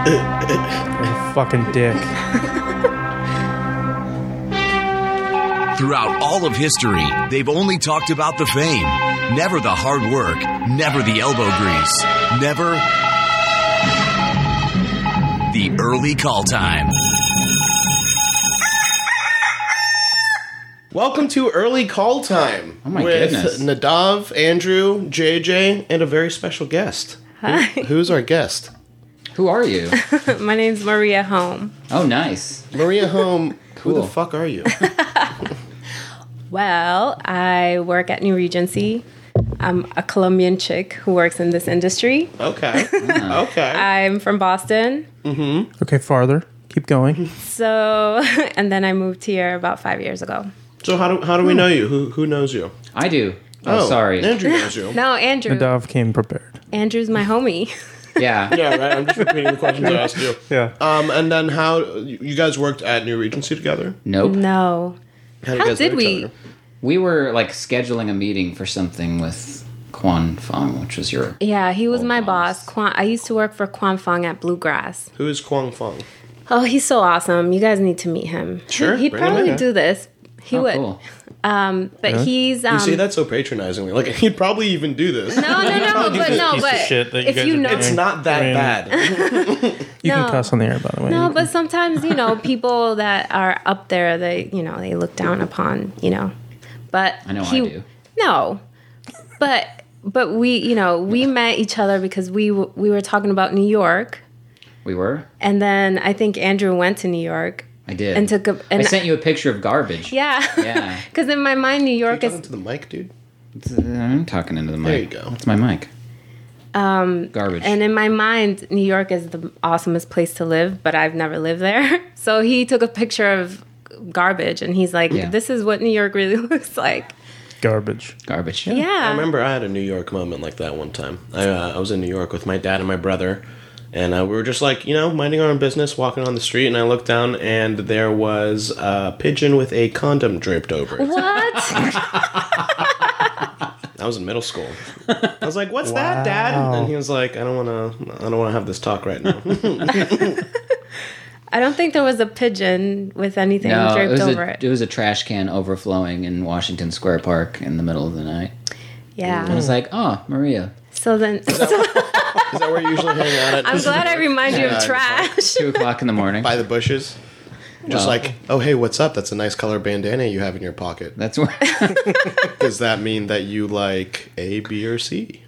You fucking dick. Throughout all of history, they've only talked about the fame, never the hard work, never the elbow grease, never the early call time. Welcome to Early Call Time with goodness. Nadav, Andrew, JJ, and a very special guest. Hi. Who's our guest? Who are you? My name's Maria Home. Oh, nice. Maria Home. Who the Cool. fuck are you? Well, I work at New Regency. I'm a Colombian chick who works in this industry. Okay. Okay. I'm from Boston. Okay, farther. Keep going. So, and then I moved here about 5 years ago. So how do we know you? Who knows you? I do. Oh, sorry. Andrew knows you. No, Andrew. Nadav came prepared. Andrew's my homie. Yeah. Yeah, right. I'm just repeating the questions I asked you. Yeah. And then how you guys worked at New Regency together? Nope. No. How How guys did know each we? other? We were like scheduling a meeting for something with Quan Fong, which was your. Yeah, he was my boss. boss. I used to work for Quan Fong at Bluegrass. Who is Kwang Fong? Oh, he's so awesome. You guys need to meet him. Sure, He'd bring him probably in. do this. He would. Cool. But he's You say that so patronizingly. Like he'd probably even do this. No, but shit that you if guys you are know, doing. It's not that I mean, bad. You No. can cuss on the air, by the way. no, but sometimes people that are up there, they look down upon, But I know I do. No, but we met each other because we were talking about New York, We were? and then I think Andrew went to New York I did. and took a. I And sent you a picture of garbage. yeah, Yeah. because in my mind, New You York talking is to the mic, dude? I'm talking into the mic. There you go. That's my mic. Garbage. And in my mind, New York is the awesomest place to live, but I've never lived there. So he took a picture of garbage, and he's like, Yeah. "This is what New York really looks like." Garbage. Garbage. Yeah. I remember I had a New York moment like that one time. I was in New York with my dad and my brother, and we were just like, minding our own business, walking on the street, and I looked down, and there was a pigeon with a condom draped over it. What? I was in middle school. I was like, "What's that, Dad?" And he was like, "I don't want to have this talk right now." I don't think there was a pigeon with anything No, it draped was, over it was a trash can overflowing in Washington Square Park in the middle of the night. Yeah. I was like, oh, Maria. So then, Is that where you usually hang out at? I'm glad I remind you Yeah, of trash. 2 o'clock in the morning. By the bushes. Just Well. like, "Oh, hey, what's up? That's a nice color bandana you have in your pocket." That's where. Does that mean that you like A, B, or C?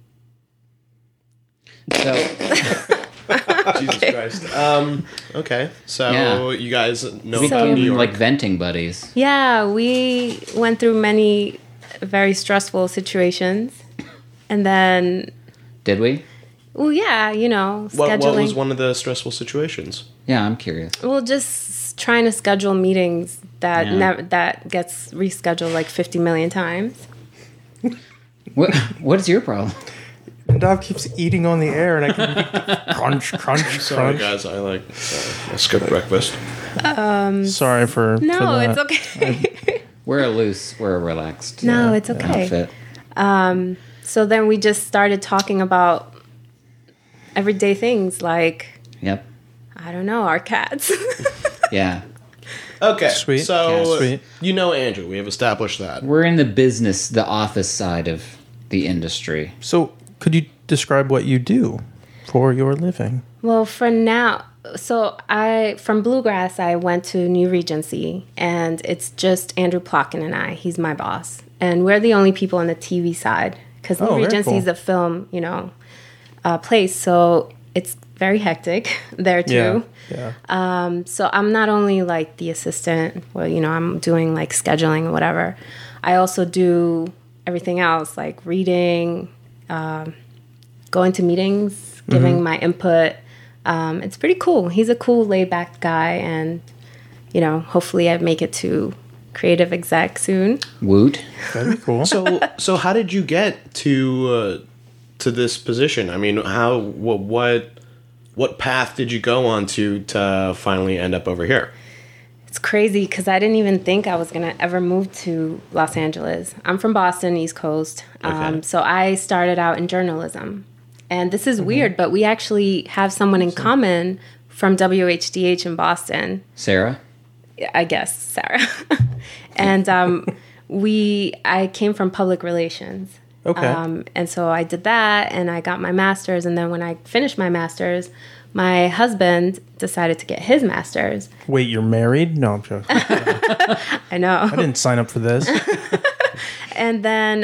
So, Jesus Christ. Okay. So Yeah. you guys know we about New became York. like venting buddies. Yeah, we went through many very stressful situations. And then, Did we? well, yeah, what scheduling. was one of the stressful situations? Yeah, I'm curious. Well, just trying to schedule meetings that Yeah. that gets rescheduled like 50 million times. What is your problem? Nadav keeps eating on the air, and I can crunch, crunch, Sorry, crunch. guys. I skipped breakfast. Sorry for No, for it's that. okay. We're a relaxed. No, it's okay. Outfit. So then we just started talking about everyday things like, Yep. I don't know, our cats. Yeah. Okay. Sweet. So Yeah, sweet. you know Andrew. We have established that. We're in the business, the office side of the industry. So, could you describe what you do for your living? Well, for now, so from Bluegrass, I went to New Regency, and it's just Andrew Plotkin and I. He's my boss. And we're the only people on the TV side, because New Oh, very Regency is cool. a film, place. So it's very hectic there, too. Yeah. So I'm not only like the assistant, I'm doing like scheduling or whatever. I also do everything else, like reading, going to meetings, giving my input. It's pretty cool. He's a cool, laid back guy, and hopefully I make it to creative exec soon. Woot. That'd be cool. So how did you get to this position? I mean, what path did you go on to finally end up over here? It's crazy because I didn't even think I was going to ever move to Los Angeles. I'm from Boston, East Coast. Okay. So I started out in journalism. And this is weird, but we actually have someone in common from WHDH in Boston. Sarah? I guess, Sarah. And I came from public relations. Okay. And so I did that, and I got my master's. And then when I finished my master's, my husband decided to get his master's. Wait, you're married? No, I'm joking. I know. I didn't sign up for this. And then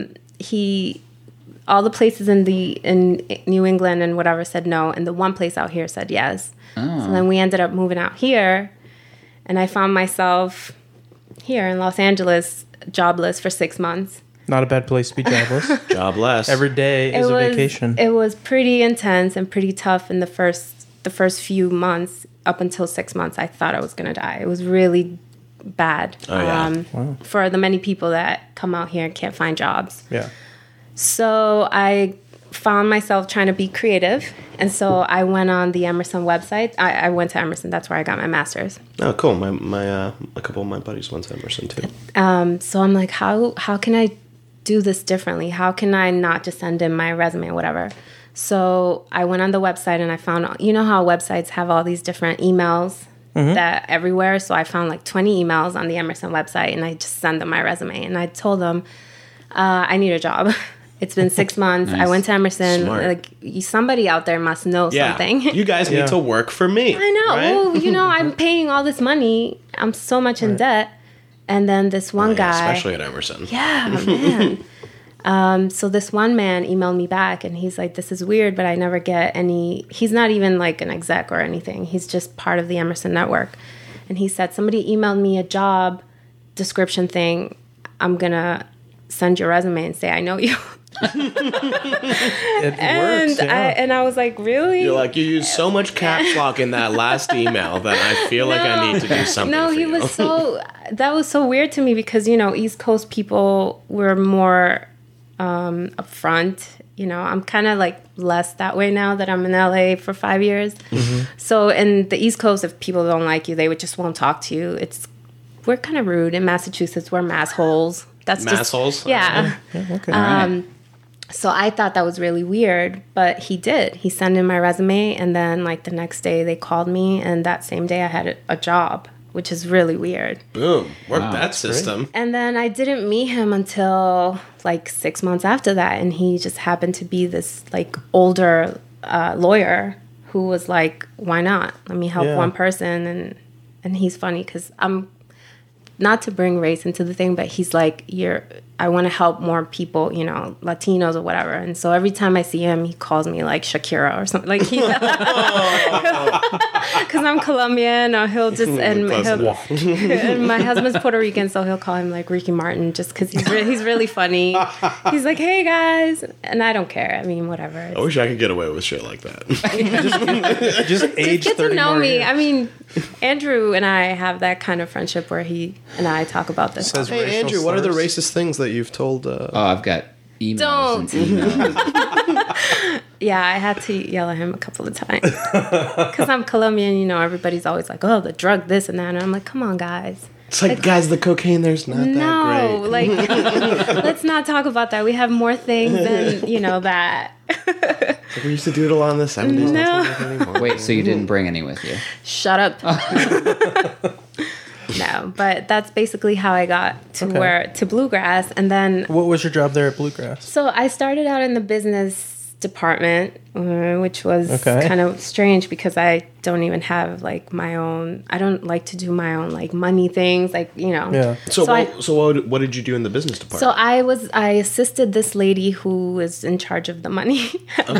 all the places in New England and whatever said no, and the one place out here said yes. Oh. So then we ended up moving out here, and I found myself here in Los Angeles, jobless for 6 months. Not a bad place to be jobless. Jobless. Every day is a vacation. It was pretty intense and pretty tough in the first few months. Up until 6 months, I thought I was going to die. It was really bad for the many people that come out here and can't find jobs. Yeah. So I found myself trying to be creative. And so I went on the Emerson website. I went to Emerson. That's where I got my master's. Oh, cool. My a couple of my buddies went to Emerson too. So I'm like, how can I do this differently? How can I not just send in my resume or whatever? So I went on the website and I found, you know how websites have all these different emails that everywhere. So I found like 20 emails on the Emerson website, and I just sent them my resume, and I told them, I need a job. It's been 6 months. Nice. I went to Emerson. Smart. Like, somebody out there must know something. You guys need to work for me. I know. Right? Well, I'm paying all this money. I'm so much in debt. And then this one guy. Especially at Emerson. Yeah, man. So this one man emailed me back, and he's like, this is weird, but I never get any. He's not even like an exec or anything. He's just part of the Emerson network. And he said, somebody emailed me a job description thing. I'm going to send your resume and say, I know you. It And works. Yeah. I was like, really? You're like, you used so much caps lock in that last email that I feel like I need to do something No, for he you. was that was so weird to me because, East Coast people were more upfront. I'm kind of like less that way now that I'm in LA for 5 years. So in the East Coast, if people don't like you, they just won't talk to you. We're kind of rude. In Massachusetts, we're massholes. That's Massholes? Yeah. Okay. So I thought that was really weird, but he did. He sent in my resume, and then like the next day they called me, and that same day I had a job, which is really weird. Boom. Work that system. And then I didn't meet him until like 6 months after that, and he just happened to be this like older lawyer who was like, "Why not? Let me help one person." And he's funny because I'm not to bring race into the thing, but he's like, I want to help more people, Latinos or whatever. And so every time I see him, he calls me like Shakira or something. Like because I'm Colombian, or he'll just and my husband's Puerto Rican, so he'll call him like Ricky Martin just because he's really funny. He's like, hey guys, and I don't care. I mean, whatever. I wish I could get away with shit like that. Just age Get 30 to know more me. years. I mean, Andrew and I have that kind of friendship where he and I talk about this. Says Hey, racial Andrew, what are the slurs. racist things that you've told? Oh, I've got emails. Don't. And emails. Yeah, I had to yell at him a couple of times because I'm Colombian. Everybody's always like, "Oh, the drug, this and that," and I'm like, "Come on, guys." It's like, guys, the cocaine there's not that No, great. like, let's not talk about that. We have more things than that. Like we used to do it a lot in the 70s. No. Not so much anymore. Wait, so you didn't bring any with you? Shut up. No, but that's basically how I got to Bluegrass, and then What was your job there at Bluegrass? so I started out in the business department, which was Okay. kind of strange because I don't even have like my own. I don't like to do my own like money things, like Yeah. So what did you do in the business department? So I assisted this lady who was in charge of the money.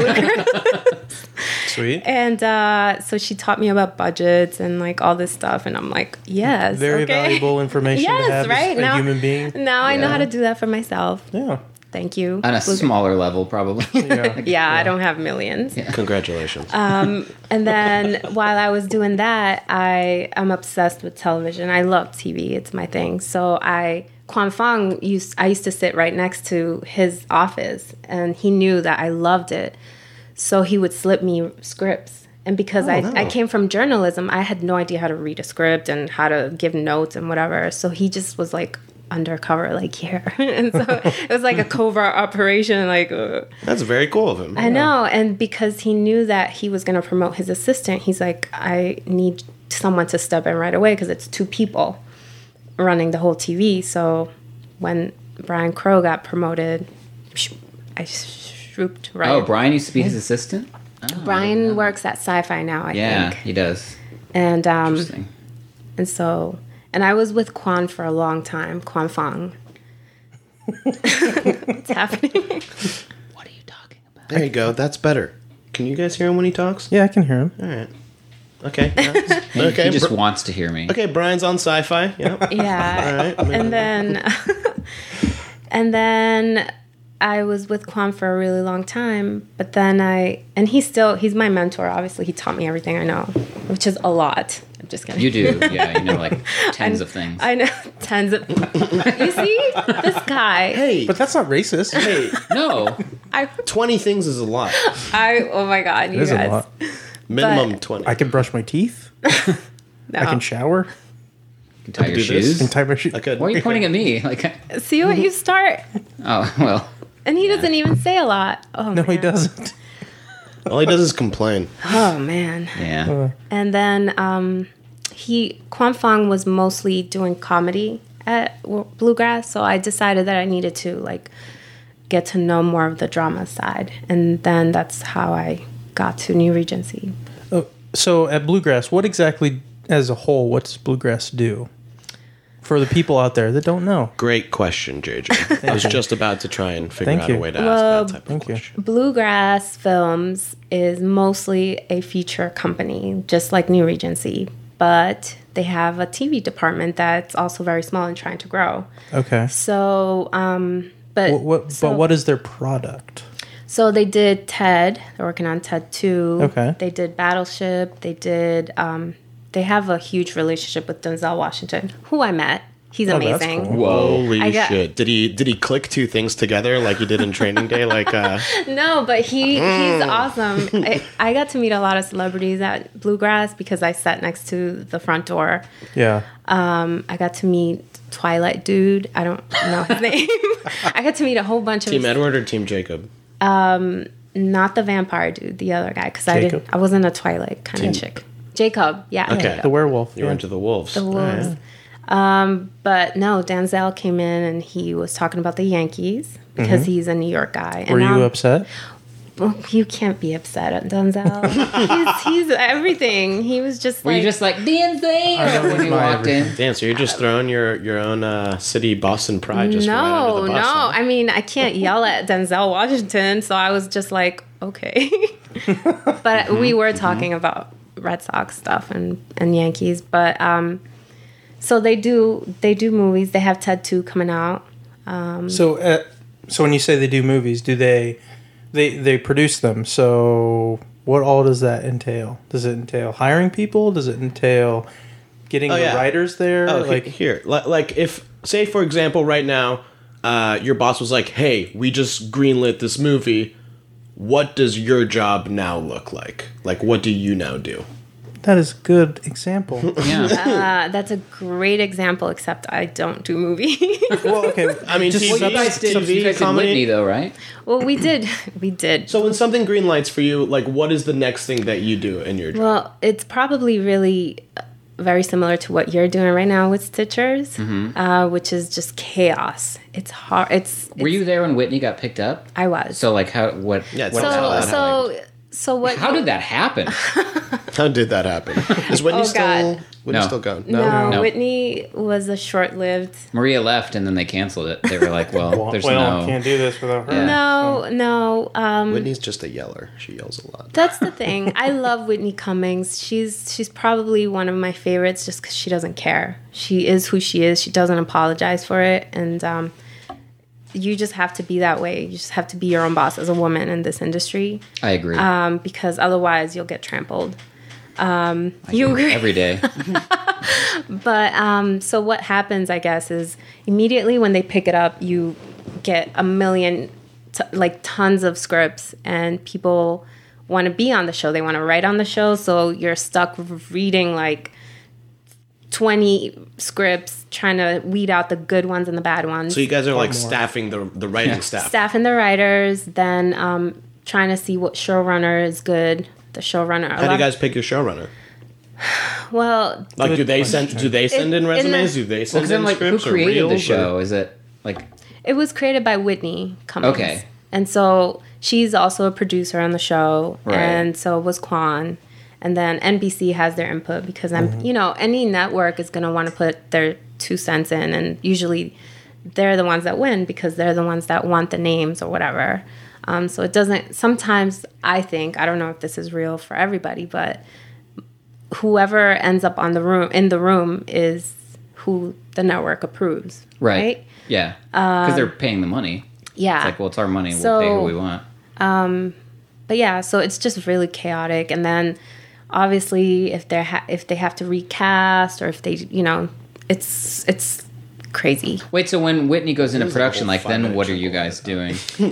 Sweet. And so she taught me about budgets and like all this stuff, and I'm like, yes, Very okay. valuable information to Yes, have right as a now, human being. Now I know how to do that for myself. Yeah. Thank you. On a smaller level, probably. Yeah, I don't have millions. Congratulations. And then while I was doing that, I'm obsessed with television. I love TV. It's my thing. So Quan Fong I used to sit right next to his office, and he knew that I loved it. So he would slip me scripts. And because I came from journalism, I had no idea how to read a script and how to give notes and whatever. So he just was like, undercover like here. And so it was like a covert operation. Like, That's very cool of him. I know. And because he knew that he was going to promote his assistant, he's like, I need someone to step in right away because it's 2 people running the whole TV. So when Brian Crow got promoted, I swooped right. Oh, Brian used to be his assistant? Oh, Brian works at Sci-Fi now, I yeah, think. he does. And Interesting. and so, and I was with Quan for a long time, Quan Fong. What's happening? What are you talking about? There you go. That's better. Can you guys hear him when he talks? Yeah, I can hear him. All right. Okay. yeah. Okay. He just wants to hear me. Okay, Brian's on Sci-Fi. Yeah. Yeah. All right. And then, and then I was with Quan for a really long time. But then he's my mentor. Obviously, he taught me everything I know, which is a lot. I'm just kidding. You do, yeah. You know, like tens of things. I know tons of. You see this guy. Hey. But that's not racist. Hey. No. 20 things is a lot. Oh my God, you It is guys. a lot. Minimum But- 20. I can brush my teeth. No. I can shower. You can tie your do this. shoes. And tie my shoes. I could. Why are you pointing at me? Like, See what you start. oh, well. And he doesn't even say a lot. Oh, No, man. he doesn't. All he does is complain. Oh, man. Yeah. And then Quan Fong was mostly doing comedy at Bluegrass, so I decided that I needed to, like, get to know more of the drama side. And then that's how I got to New Regency. Oh, so at Bluegrass, what exactly, as a whole, what does Bluegrass do? For the people out there that don't know. Great question, JJ. I was just about to try and figure Thank out you. a way to Well, ask that type of thank you. question. Bluegrass Films is mostly a feature company, just like New Regency, but they have a TV department that's also very small and trying to grow. Okay. So, but What is their product? So they did Ted. They're working on Ted 2. Okay. They did Battleship. They did. They have a huge relationship with Denzel Washington, who I met. He's Oh, that's amazing. cool. Holy I got- shit! Did he click 2 things together like you did in Training Day? Like No, but he's awesome. I got to meet a lot of celebrities at Bluegrass because I sat next to the front door. Yeah. I got to meet Twilight Dude. I don't know his name. I got to meet a whole bunch of Team Edward or Team Jacob? not the vampire dude, the other guy, because Jacob? I wasn't a Twilight kind of chick. Jacob, yeah. Okay. Jacob. The werewolf. You were yeah. into the wolves. The wolves. But no, Denzel came in and he was talking about the Yankees because he's a New York guy. Were and you upset? well, you can't be upset at Denzel. he's everything. He was just Were like, you just like, Denzel, when you my walked in? Damn, so you're just throwing your own city Boston pride just right under no, the no. bus. huh? I mean, I can't yell at Denzel Washington, so I was just like, okay. But we were talking about Red Sox stuff and Yankees, but so they do movies. They have Ted 2 coming out. So when you say they do movies, do they produce them? So what all does that entail? Does it entail hiring people? Does it entail getting the yeah. writers there? Oh, like here, like if say for example, right now, your boss was like, "Hey, we just greenlit this movie. What does your job now look like? Like, what do you now do?" that is a good example. Yeah. That's a great example, except I don't do movies. Well, okay. I mean, Just- TV, You guys did TV, comedy. Whitney, though, right? Well, we did. So when something greenlights for you, like, what is the next thing that you do in your job? Well, it's probably really very similar to what you're doing right now with Stitchers, which is just chaos. It's hard. Were you there when Whitney got picked up? I was. So, like, how? What? Yeah, it's what so- hell happened? So what? How did that happen? How did that happen? Is Whitney Oh, still God. Whitney No. still going? No, No. Whitney was a short-lived. Maria left, and then they canceled it. They were like, "Well, there's well, no." can't do this without her. Yeah. No. Whitney's just a yeller. She yells a lot. That's the thing. I love Whitney Cummings. She's probably one of my favorites just because she doesn't care. She is who she is. She doesn't apologize for it, and you just have to be that way. You just have to be your own boss as a woman in this industry, I agree. because otherwise you'll get trampled. You agree every day. But so what happens, I guess, is immediately when they pick it up, you get a million, tons of scripts, and people want to be on the show. They want to write on the show, so you're stuck reading like 20 scripts, trying to weed out the good ones and the bad ones. So you guys are like more. staffing the writing staff. Staffing the writers, then trying to see what showrunner is good. The showrunner. How do you guys pick your showrunner? Well, Like, Good do they question. send in the- resumes? Do they send Because then, in like, who scripts or created the reels? show? Is it like it was created by Whitney Cummings. Okay. And so she's also a producer on the show, Right. and so was Quan. And then NBC has their input because any network is going to want to put their 2 cents in, and usually they're the ones that win because they're the ones that want the names or whatever. So it doesn't. Sometimes I think, I don't know if this is real for everybody, but whoever ends up in the room is who the network approves. Right? Yeah, because they're paying the money. Yeah. It's like, well, it's our money. So- We'll pay who we want. But yeah, so it's just really chaotic. And then obviously if they have to recast, or if they, it's crazy. Wait, so when Whitney goes into This is a production, whole like, then 5-minute what are you chuckle guys doing?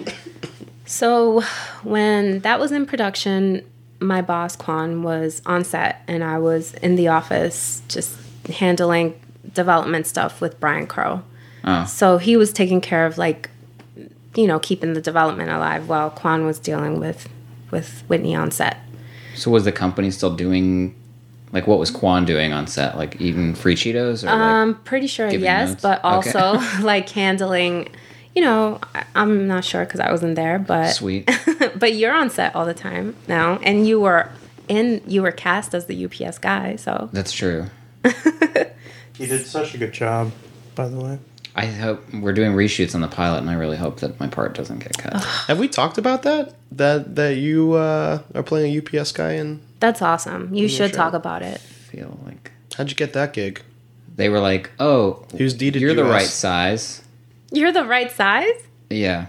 So when that was in production, my boss Quan was on set, and I was in the office just handling development stuff with Brian Crow. Oh, So he was taking care of keeping the development alive while Quan was dealing with Whitney on set. so was the company still doing, like, what was Quan doing on set? Like, eating free Cheetos? Or, I'm pretty sure giving yes, notes? but Okay. also like handling, I'm not sure because I wasn't there, but sweet. but you're on set all the time now, and you were cast as the UPS guy, so That's true. You did such a good job, by the way. I hope we're doing reshoots on the pilot, and I really hope that my part doesn't get cut. Have we talked about that? That you are playing a UPS guy in? that's awesome. You should show. talk about it. Feel like How'd you get that gig? they were like, "Oh, Who's deeded you're the US? right size." You're the right size. Yeah.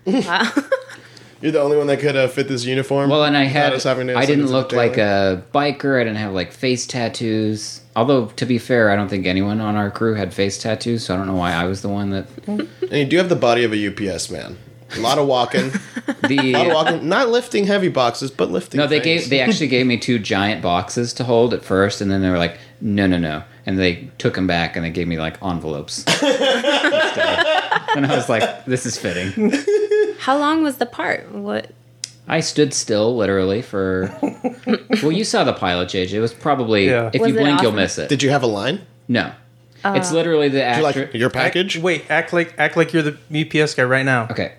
You're the only one that could fit this uniform. Well, and I without us having to I send didn't it to look the like tailor? a biker. I didn't have like face tattoos. Although, to be fair, I don't think anyone on our crew had face tattoos, so I don't know why I was the one that And you do have the body of a UPS man. A lot of walking. the. A lot of walking. Not lifting heavy boxes, but lifting. No, things. they actually gave me 2 giant boxes to hold at first, and then they were like, no, and they took them back and they gave me like envelopes. Instead. And I was like, this is fitting. How long was the part? What? I stood still literally for. Well, you saw the pilot, JJ. It was probably Yeah. if Was you it blink, you'll awesome? miss it. Did you have a line? No, it's literally the Do you actor. like your package? Wait, act like you're the UPS guy right now. Okay,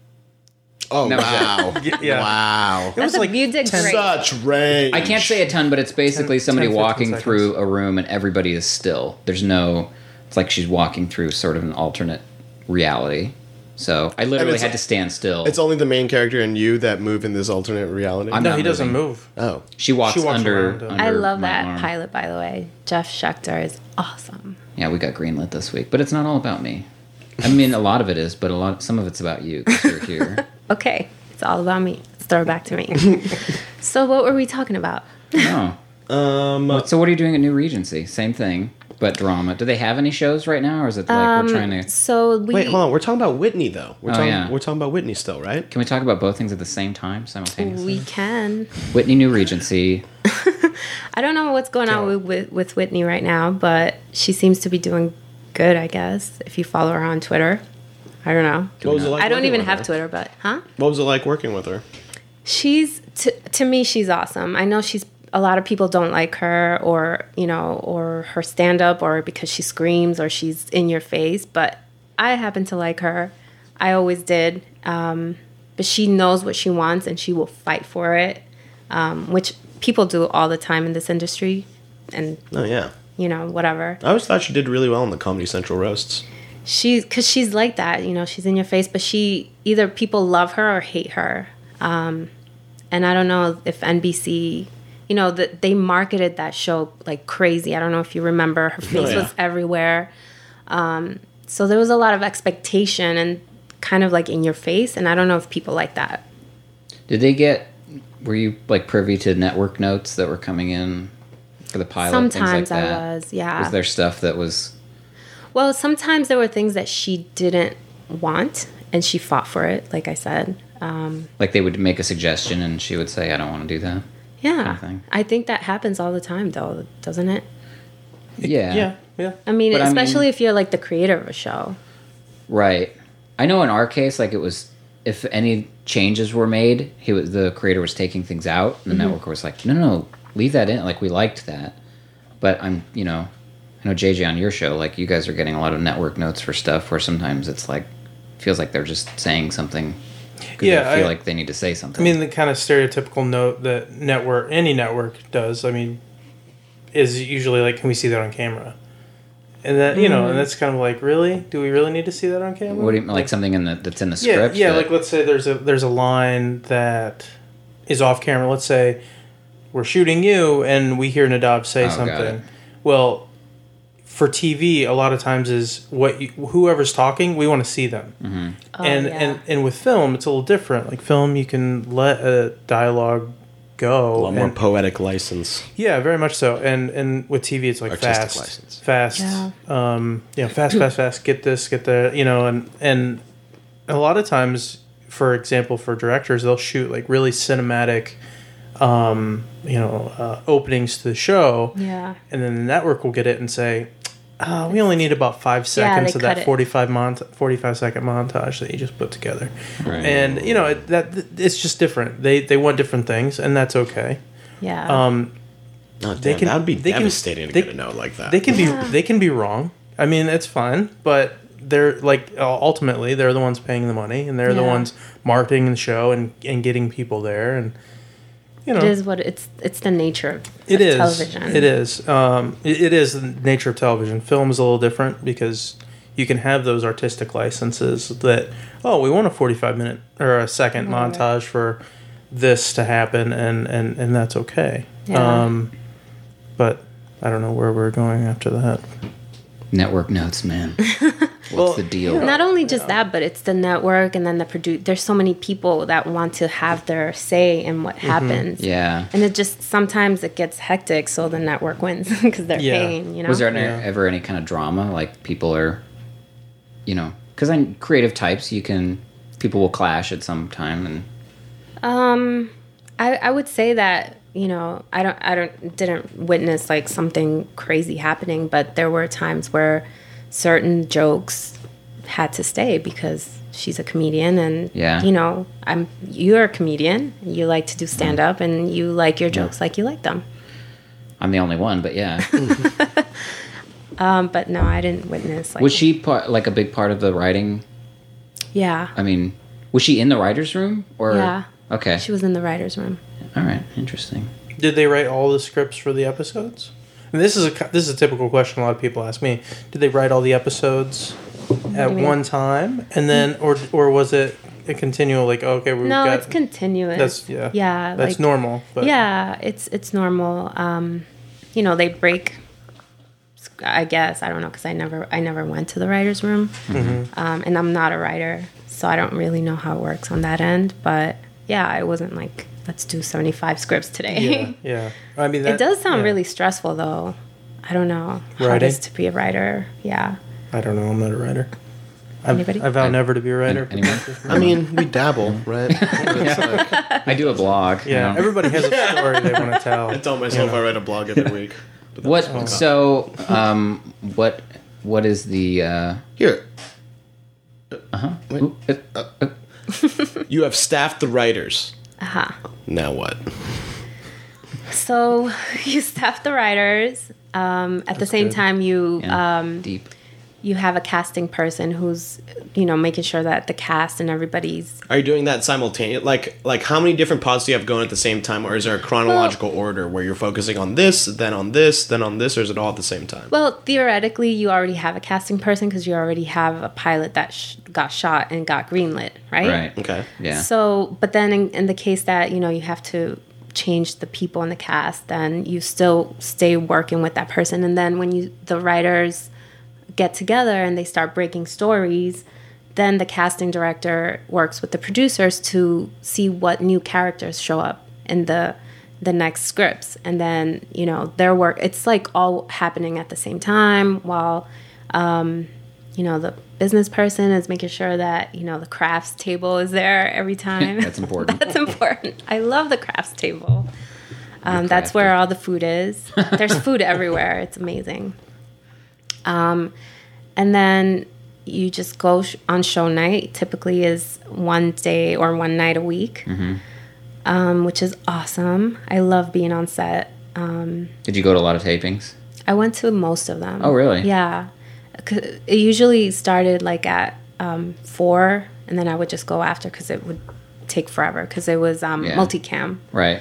Oh No. wow! Yeah. Wow! It was like you did 10 great. Such range. I can't say a ton, but it's basically 10, somebody 15 walking seconds. through a room and everybody is still. There's no. It's like she's walking through sort of an alternate reality. So I literally it's- had to stand still. It's only the main character and you that move in this alternate reality. I'm No, not he doesn't moving. move. Oh, She walks, She walks under, around, under. I love my that arm. pilot, by the way. Jeff Schechter is awesome. Yeah, we got greenlit this week, but it's not all about me. I mean, a lot of it is, but some of it's about you because you're here. Okay, it's all about me. Let's throw it back to me. So what were we talking about? Oh. So what are you doing at New Regency? Same thing, but drama. Do they have any shows right now, or is it like we're trying to? So wait, hold on. We're talking about Whitney though. We're yeah. We're talking about Whitney still, right? Can we talk about both things at the same time, simultaneously? we can. Whitney New Regency. I don't know what's going on with Whitney right now, but she seems to be doing good, I guess, if you follow her on Twitter. I don't know. What was it like I don't working even with have her? Twitter, but What was it like working with her? she's to me she's awesome. I know a lot of people don't like her, or or her stand up, or because she screams or she's in your face, but I happen to like her. I always did. But she knows what she wants and she will fight for it, which people do all the time in this industry, and Oh yeah. whatever. I always thought she did really well in the Comedy Central roasts. Because she's like that, she's in your face, but either people love her or hate her. And I don't know if NBC, that they marketed that show like crazy. I don't know if you remember, her face yeah. was everywhere. So there was a lot of expectation and kind of like in your face. And I don't know if people like that. Were you like privy to network notes that were coming in for the pilot? Sometimes things like I that? was, yeah. Was there stuff that was? Well, sometimes there were things that she didn't want and she fought for it, like I said. Like they would make a suggestion and she would say, I don't want to do that. Yeah. of thing. I think that happens all the time, though, doesn't it? Yeah, yeah. I mean, But I mean- especially if you're like the creator of a show. Right. I know in our case, like it was, if any changes were made, the creator was taking things out, and the network was like, no, leave that in. Like we liked that, but I know JJ on your show, like you guys are getting a lot of network notes for stuff where sometimes it's like, feels like they're just saying something. 'Cause Yeah, they feel I- like they need to say something. I mean, the kind of stereotypical note that any network does, I mean, is usually like, can we see that on camera? And that, and that's kind of like, really? Do we really need to see that on camera? what do you like something that's in the Yeah, script? yeah. that- Like, let's say there's a line that is off camera. Let's say we're shooting you, and we hear Nadav say Oh, got something. it. Well, for TV, a lot of times is whoever's talking, we want to see them. Mm-hmm. And with film, it's a little different. Like film, you can let a dialogue go. A lot more and- poetic license. yeah, very much so. And with TV, it's like Artistic license. fast. Yeah. Fast. Get this, get the, and a lot of times, for example, for directors, they'll shoot like really cinematic, openings to the show. Yeah. And then the network will get it and say, we only need about 5 seconds they of that cut it. 45-second montage that you just put together. Right. And, it's just different. They want different things, and that's okay. Yeah. Oh, They damn, can- that would be they can- devastating to they- get a note like that. They can be wrong. I mean, it's fine, but they're like ultimately they're the ones paying the money, and they're the Yeah. ones marketing the show and getting people there, and it is what it's the nature of it is television. It is. It is the nature of television. Film is a little different because you can have those artistic licenses that we want a 45-minute or a second Right. montage for this to happen, and that's okay. Yeah. But I don't know where we're going after that. network notes, man. What's the deal? Not only just that, but it's the network and then the there's so many people that want to have their say in what happens. Yeah. And it just sometimes it gets hectic, so the network wins because they're Yeah. paying. Was there Yeah. ever any kind of drama? Like people are, because I'm creative types. People will clash at some time, and I would say that I didn't witness like something crazy happening, but there were times where certain jokes had to stay because she's a comedian, and Yeah. you're a comedian, you like to do stand up, and you like your jokes like you like them. I'm the only one. But yeah, But no, I didn't witness like was she like a big part of the writing? Yeah, I mean, was she in the writers' room or? Yeah. Okay. she was in the writer's room. All right. Interesting. Did they write all the scripts for the episodes? And this is a typical question a lot of people ask me. Did they write all the episodes at you mean? one time, and then, or was it a continual like we've No, got it's continuous. that's Yeah, that's like, normal. But Yeah, it's normal. They break. I guess I don't know because I never went to the writers' room, and I'm not a writer, so I don't really know how it works on that end. But yeah, it wasn't like let's do 75 scripts today. yeah. I mean, It does sound yeah. really stressful though. I don't know how it Writing? is to be a writer. Yeah. I don't know. I'm not a writer. Anybody? I vow never to be a writer. Anyone? I mean, we dabble, right? It's like, I do a blog. Yeah, everybody has a story they want to tell. I tell myself I write a blog every week. But that's What? So, what is the? Here, Ooh, you have staffed the writers. Uh-huh. Now what? So you staff the writers. At the same good. time, you yeah, deep. you have a casting person who's making sure that the cast and everybody's Are you doing that simultaneously? Like how many different pods do you have going at the same time, or is there a chronological order where you're focusing on this, then on this, then on this, or is it all at the same time? well, theoretically, you already have a casting person because you already have a pilot that got shot and got greenlit, right? Right. Okay. Yeah. So, but then in the case that you have to change the people in the cast, then you still stay working with that person, and then when the writers get together and they start breaking stories, then the casting director works with the producers to see what new characters show up in the next scripts, and then their work, it's like all happening at the same time while the business person is making sure that the crafts table is there every time. That's important. That's important. I love the crafts table. That's where all the food is. There's food everywhere. It's amazing. And then you just go on show night. Typically is one day or one night a week, which is awesome. I love being on set. Did you go to a lot of tapings? I went to most of them. Oh, really? Yeah. It usually started like at 4, and then I would just go after because it would take forever because it was multicam. Right.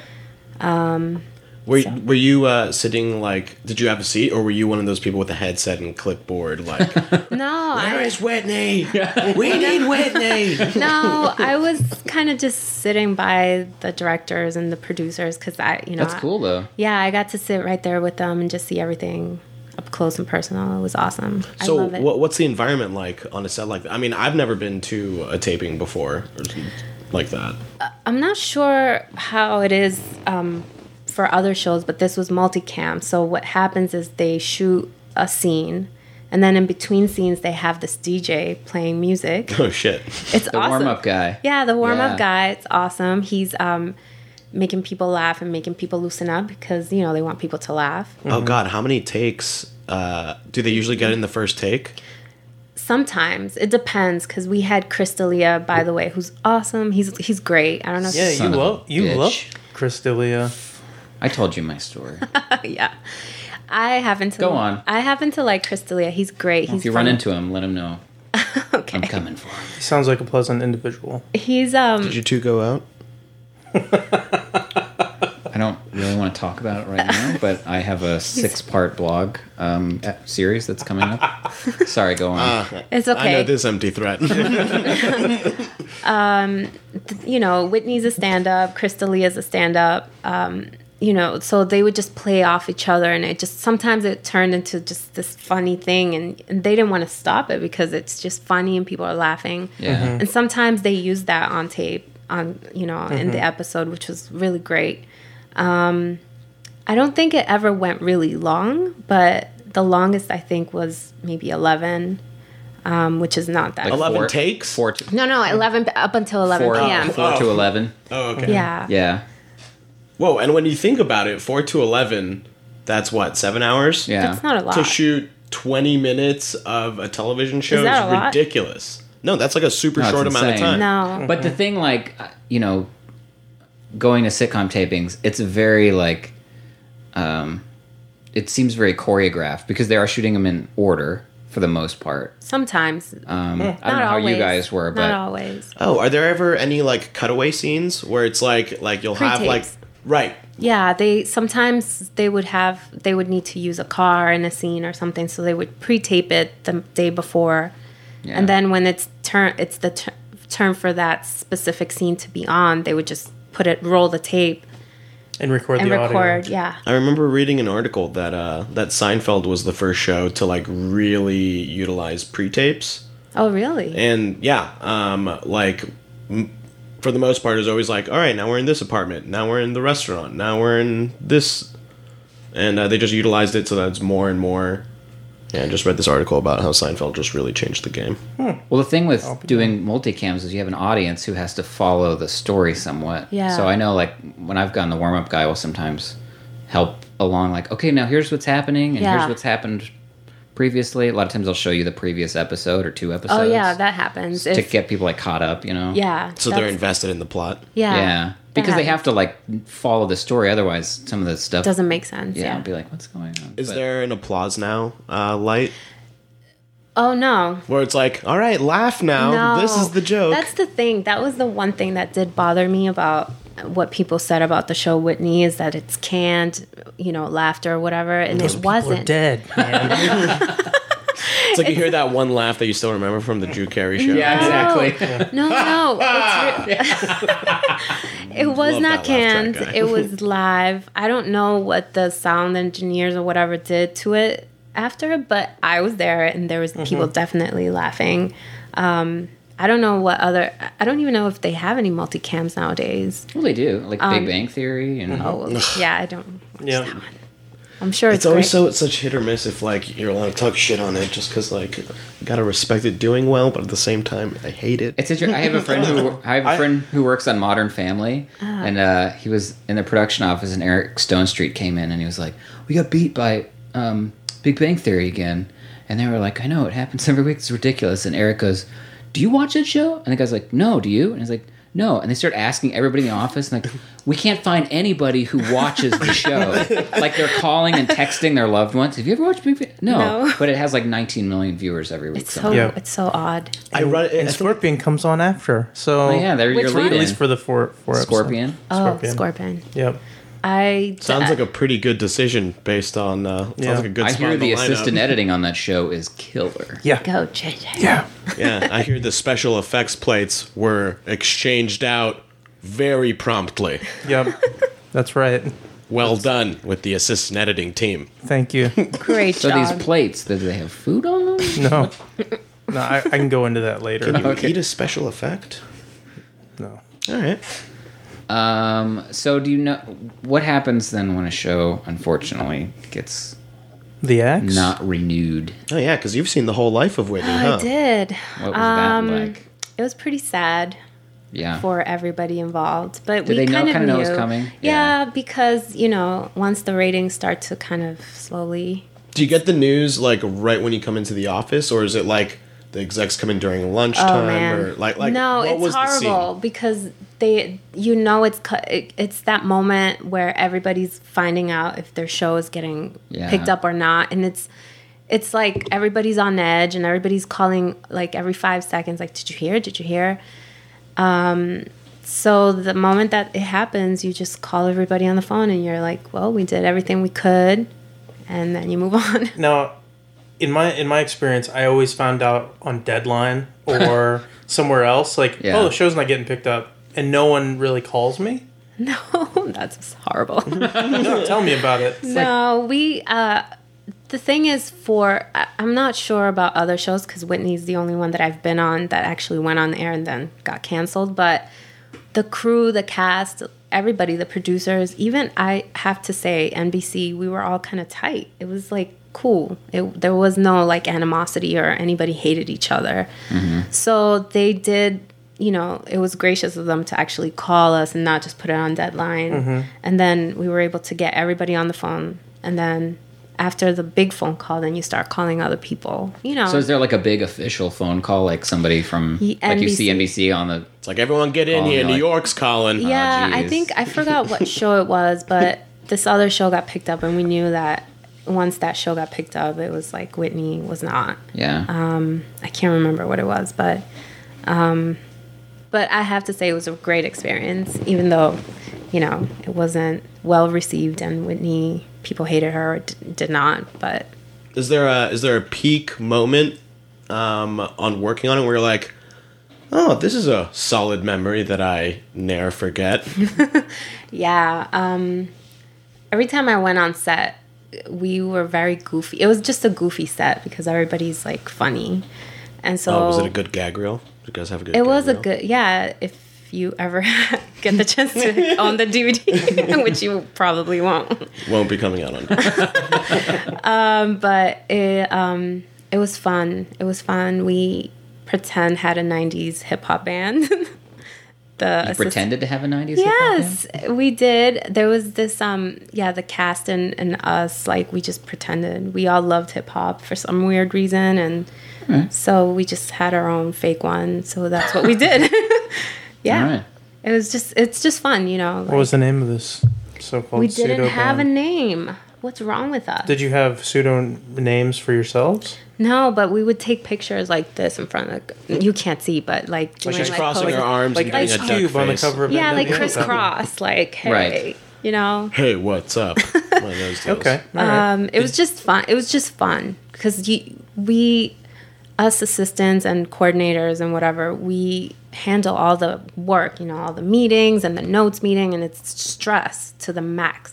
Were you sitting like? Did you have a seat, or were you one of those people with a headset and clipboard? Like, No, where is Whitney? We need Whitney. No, I was kind of just sitting by the directors and the producers because That's cool though. Yeah, I got to sit right there with them and just see everything up close and personal. It was awesome. So, I love it. what's the environment like on a set like that? I mean, I've never been to a taping before like that. I'm not sure how it is for other shows, but this was multicam. So what happens is they shoot a scene, and then in between scenes they have this DJ playing music. Oh shit! It's The awesome. warm-up guy. Yeah, the warm-up Yeah. guy. It's awesome. He's making people laugh and making people loosen up because they want people to laugh. Oh god, how many takes do they usually get in the first take? Sometimes it depends because we had Chris D'Elia, by the way, who's awesome. He's great. I don't know. Yeah, If you Son of a love bitch. Chris D'Elia. I told you my story. yeah. I happen to Go on. I happen to like Chris D'Elia. He's great. He's If you run funny. into him, let him know okay. I'm coming for him. He sounds like a pleasant individual. He's Did you two go out? I don't really want to talk about it right now, but I have a 6-part blog series that's coming up. Sorry, go on. it's I know okay. this empty threat. Whitney's a stand-up. Chris D'Elia's a stand-up. So they would just play off each other, and it just sometimes it turned into just this funny thing, and they didn't want to stop it because it's just funny and people are laughing. Yeah. And sometimes they use that on tape, in the episode, which was really great. I don't think it ever went really long, but the longest I think was maybe 11, which is not that. Like 11 takes? 4 to, No, 11 up until 11 p.m. 4 to 11. Oh, okay. Yeah. Yeah. Whoa, and when you think about it, 4 to 11, that's what, 7 hours? Yeah. That's not a lot. To shoot 20 minutes of a television show is, that a lot? ridiculous. No, that's like a super No, it's short amount of insane. time. No. But the thing, going to sitcom tapings, it's very it seems very choreographed because they are shooting them in order for the most part. Sometimes. I don't know Not how you always. guys were, but Not always. Oh, are there ever any like cutaway scenes where it's like you'll have like Pre-tapes. right? Yeah, sometimes they would need to use a car in a scene or something, so they would pre-tape it the day before, yeah. and then when it's the turn for that specific scene to be on, they would just roll the tape And record and the record. audio. Yeah, I remember reading an article that that Seinfeld was the first show to like really utilize pre-tapes. Oh, really? And yeah, for the most part, it's always like, all right, now we're in this apartment, now we're in the restaurant, now we're in this, and they just utilized it so that it's more and more. Yeah, I just read this article about how Seinfeld just really changed the game. Well, the thing with doing multicams is you have an audience who has to follow the story somewhat. Yeah. So I know, when I've gone, the warm-up guy will sometimes help along, okay, now here's what's happening, and Yeah. here's what's happened previously. A lot of times they'll show you the previous episode or 2 episodes. Oh, yeah, that happens. to get people caught up, Yeah. So they're that's- invested in the plot. Yeah. Yeah. Because they have to follow the story, otherwise some of the stuff Doesn't make sense. yeah, Yeah. I'll be like, what's going on? Is But- there an applause now light Oh, no. where it's like, all right, laugh now. No. This is the joke. That's the thing. That was the one thing that did bother me about what people said about the show Whitney is that it's canned, laughter or whatever, and Those it people wasn't. are dead, man. It's like you hear that one laugh that you still remember from the Drew Carey show. Yeah, exactly. No. It was Love not that laugh canned. track guy. It was live. I don't know what the sound engineers or whatever did to it after, but I was there and there was people definitely laughing. I don't know what other. I don't even know if they have any multicams nowadays. Well, they do, Big Bang Theory and Oh, yeah, I don't. Yeah. I'm sure It's always great. such hit or miss if like you're allowed to talk shit on it just because like you gotta respect it doing well, but at the same time I hate it. It's I have a friend who works on Modern Family, and he was in the production office, and Eric Stone Street came in, and he was like, "We got beat by Big Bang Theory again," and they were like, "I know, it happens every week. It's ridiculous." And Eric goes, "Do you watch that show?" And the guy's like, "No, do you?" And he's like, "No." And they start asking everybody in the office, and like, we can't find anybody who watches the show. Like, they're calling and texting their loved ones. Have you ever watched Big Bang? No. But it has like 19 million viewers every week. It's so Yeah. it's so odd. And Scorpion comes on after. So Oh, yeah, they're your Which one? lead at in. least for the four Scorpion. Oh, Scorpion. Scorpion. Yep. Sounds like a pretty good decision based on. Sounds like a good. I spot hear in the lineup. assistant editing on that show is killer. Yeah. Go JJ. Yeah. Yeah, I hear the special effects plates were exchanged out very promptly. Yep. That's right. Well done with the assistant editing team. Thank you. Great So job. these plates, do they have food on them? No. No, I can go into that later. Can you Okay. eat a special effect? No. All right. So do you know what happens then when a show unfortunately gets The Axe? not renewed? Oh yeah, because you've seen the whole life of Whitney, huh? I did. What was that like? It was pretty sad Yeah. for everybody involved, but Did we they know- kind of kinda knew. know it was coming? Yeah, because once the ratings start to kind of slowly. Do you get the news like right when you come into the office, or is it like the execs come in during lunchtime, Oh man! or like no, what it's was the scene? horrible because it's that moment where everybody's finding out if their show is getting Yeah. picked up or not, and it's like everybody's on edge and everybody's calling like every 5 seconds, like, did you hear? Did you hear? So the moment that it happens, you just call everybody on the phone and you're like, well, we did everything we could, and then you move on. Now, in my experience, I always found out on Deadline or somewhere else, like, Yeah. oh, the show's not getting picked up, and no one really calls me. No, that's horrible. No, tell me about it. It's like, No, the thing is I'm not sure about other shows because Whitney's the only one that I've been on that actually went on the air and then got canceled. But the crew, the cast, everybody, the producers, even I have to say NBC, we were all kind of tight. It was like cool. There was no like animosity or anybody hated each other. So they did, it was gracious of them to actually call us and not just put it on Deadline. And then we were able to get everybody on the phone. And then after the big phone call, then you start calling other people, So is there like a big official phone call, like somebody from like you see NBC on the? It's like everyone get in Oh, here. you're New like- York's calling. Yeah, I geez. think I forgot what show it was, but this other show got picked up, and we knew that once that show got picked up, it was like Whitney was not. Yeah. I can't remember what it was, but I have to say it was a great experience, even though it wasn't well received, and Whitney people hated her or did not. But Is there a peak moment on working on it where you're like, oh, this is a solid memory that I ne'er forget? yeah, every time I went on set, we were very goofy. It was just a goofy set because everybody's like funny, and so Oh, was it a good gag reel? Did you guys have a good? It gag was a reel? good, yeah. If you ever get the chance to own the DVD, which you probably won't, Won't be coming out on. but it was fun. It was fun. We pretend had a '90s hip hop band. You pretended to have a 90s hip hop band? Yes, we did. There was this, the cast and us, like, we just pretended. We all loved hip hop for some weird reason, and so we just had our own fake one. So that's what we did. Yeah, All right. it's just fun, what was the name of this so-called we didn't pseudo have a band? name. What's wrong with us? Did you have pseudo names for yourselves? No, but we would take pictures like this in front of. You can't see, but like doing Just like crossing poses. our arms Like and getting Ice a duck Cube on the face. cover of Yeah, that like movie? crisscross. Like, hey, Right. Hey, what's up? One of those deals. Okay. All right. It was just fun. It was just fun because us assistants and coordinators and whatever, we handle all the work, all the meetings and the notes meeting, and it's stress to the max.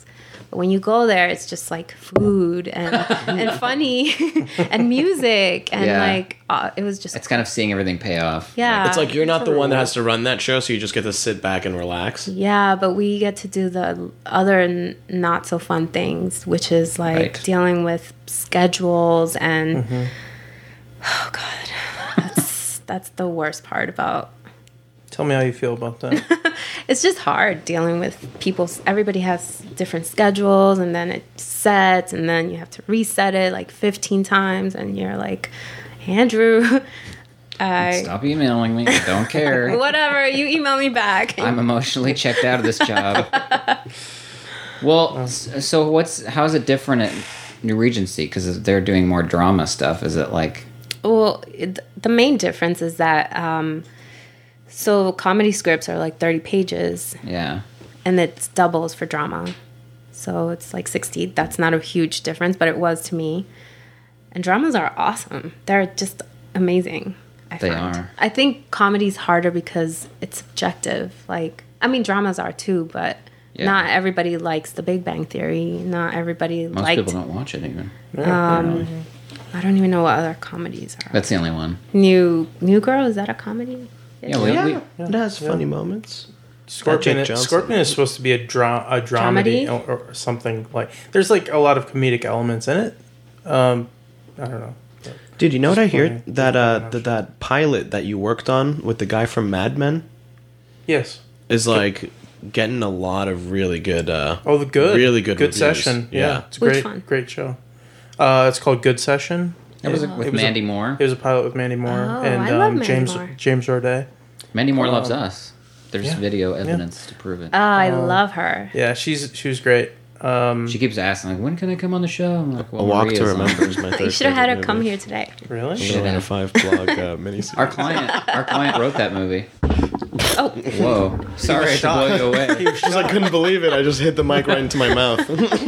But when you go there, it's just like food and funny and music and it was just. It's kind of seeing everything pay off. Yeah. It's like you're not the one that has to run that show, so you just get to sit back and relax. Yeah, but we get to do the other not so fun things, which is like Right. dealing with schedules and oh god, that's the worst part about. Tell me how you feel about that. It's just hard dealing with people. Everybody has different schedules, and then it sets, and then you have to reset it like 15 times, and you're like, Andrew, Stop emailing me. I don't care. whatever, you email me back. I'm emotionally checked out of this job. Well, so how is it different at New Regency? Because they're doing more drama stuff. Is it like... Well, the main difference is that so comedy scripts are like 30 pages, Yeah. and it's doubles for drama. So it's like 60. That's not a huge difference, but it was to me. And dramas are awesome. They're just amazing. They are. I think comedy's harder because it's subjective. Like, I mean, dramas are too, but Yeah. not everybody likes The Big Bang Theory. Not everybody Most liked. people don't watch it even. I don't even know what other comedies are. That's the only one. New Girl, is that a comedy? Yeah, we, It has funny moments. Scorpion. Jack Johnson. Scorpion is supposed to be a dramedy Dramedy? or something like. There's like a lot of comedic elements in it. I don't know. Dude, you know what I hear? funny. That pilot that you worked on with the guy from Mad Men Yes. is like getting a lot of really good. Oh, really good reviews. session. Yeah, Yeah. it's a Which great, one? great show. It's called Good Session. It was It with was a- Mandy Moore. It was a pilot with Mandy Moore Oh, and I love Mandy James Moore. James Roday. Mandy Moore loves us. There's yeah. video evidence to prove it. Oh, I love her. Yeah, she was great. She keeps asking, like, when can I come on the show? I'm like, well, A Walk Maria's to on. Remember is my third. You should have had her favorite come movie. here today. Really? Little Under 5 blog miniseries. Our client wrote that movie. Oh, Whoa. Sorry I had to blow you away. Just I couldn't believe it. I just hit the mic right into my mouth.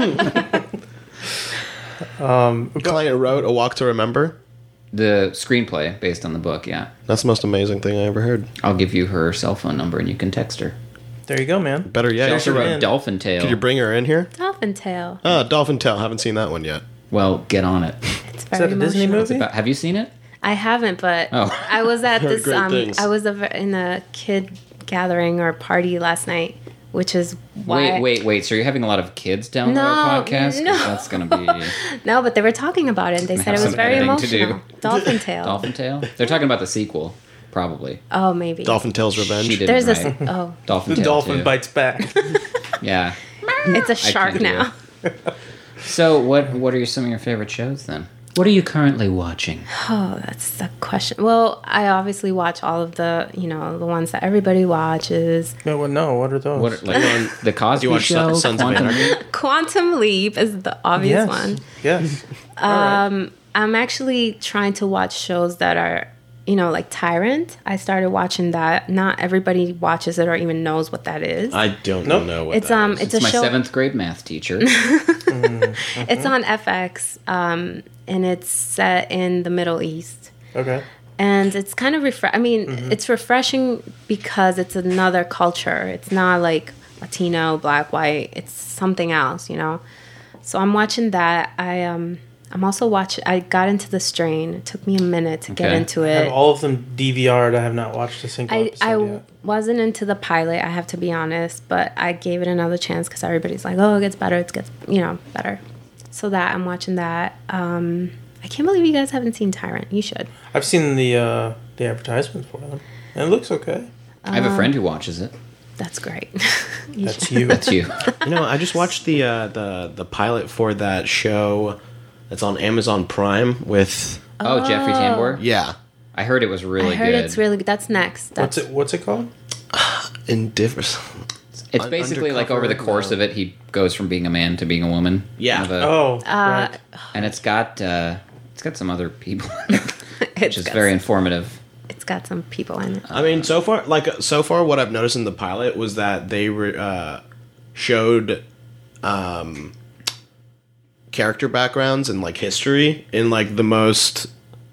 Client wrote A Walk to Remember. The screenplay based on the book, yeah. That's the most amazing thing I ever heard. I'll give you her cell phone number and you can text her. There you go, man. Better She yet, also her wrote in. Dolphin Tale. could you bring her in here? Dolphin Tale. Dolphin Tale. Haven't seen that one yet. Well, get on it. It's Is very that a Disney emotional. movie? Have you seen it? I haven't, but Oh. I was at Heard this. great things. I was in a kid gathering or party last night, which is why. Wait. So you're having a lot of kids download No, our podcast? 'Cause no. That's going to be No, but they were talking about it, and they said have it was some very editing to emotional. do. Dolphin Tale. Dolphin Tale. They're talking about the sequel, probably. Oh, maybe. Dolphin Tale's Revenge. She did There's right. this. Oh, Dolphin The Tale dolphin too. bites back. Yeah. it's a shark can't do now. So what are some of your favorite shows then? What are you currently watching? Oh, that's the question. Well, I obviously watch all of the the ones that everybody watches. No, what are those? What like the Cosby Do you watch Show? Sons of Quantum Anarchy? Leap? Quantum Leap is the obvious yes. one. Yes. All right. I'm actually trying to watch shows that are, like Tyrant. I started watching that. Not everybody watches it or even knows what that is. I don't Nope. know what It's that is. it's It's a my show. 7th grade math teacher. It's on FX, and it's set in the Middle East. Okay. And it's kind of it's refreshing because it's another culture. It's not like Latino, black, white. It's something else, So I'm watching that. I'm also watching. I got into The Strain. It took me a minute to get Okay. into I have it. all of them DVR'd. I have not watched a single I episode yet. wasn't into the pilot. I have to be honest, but I gave it another chance because everybody's like, "Oh, it gets better. It gets better." So that I'm watching that. I can't believe you guys haven't seen Tyrant. You should. I've seen the advertisement for them, and it looks okay. I have a friend who watches it. That's great. That's you. That's you. I just watched the pilot for that show that's on Amazon Prime with Oh, Jeffrey Tambor? yeah, I heard it was really I heard good. it's really good. That's next. That's What's it called? Indifference. It's basically like over the course Undercover, of it, he goes from being a man to being a woman. Yeah. Kind of a- Oh, right. and it's got some other people, in it, which It's is got very some- informative. It's got some people in it. I mean, so far, what I've noticed in the pilot was that they showed character backgrounds and like history in like the most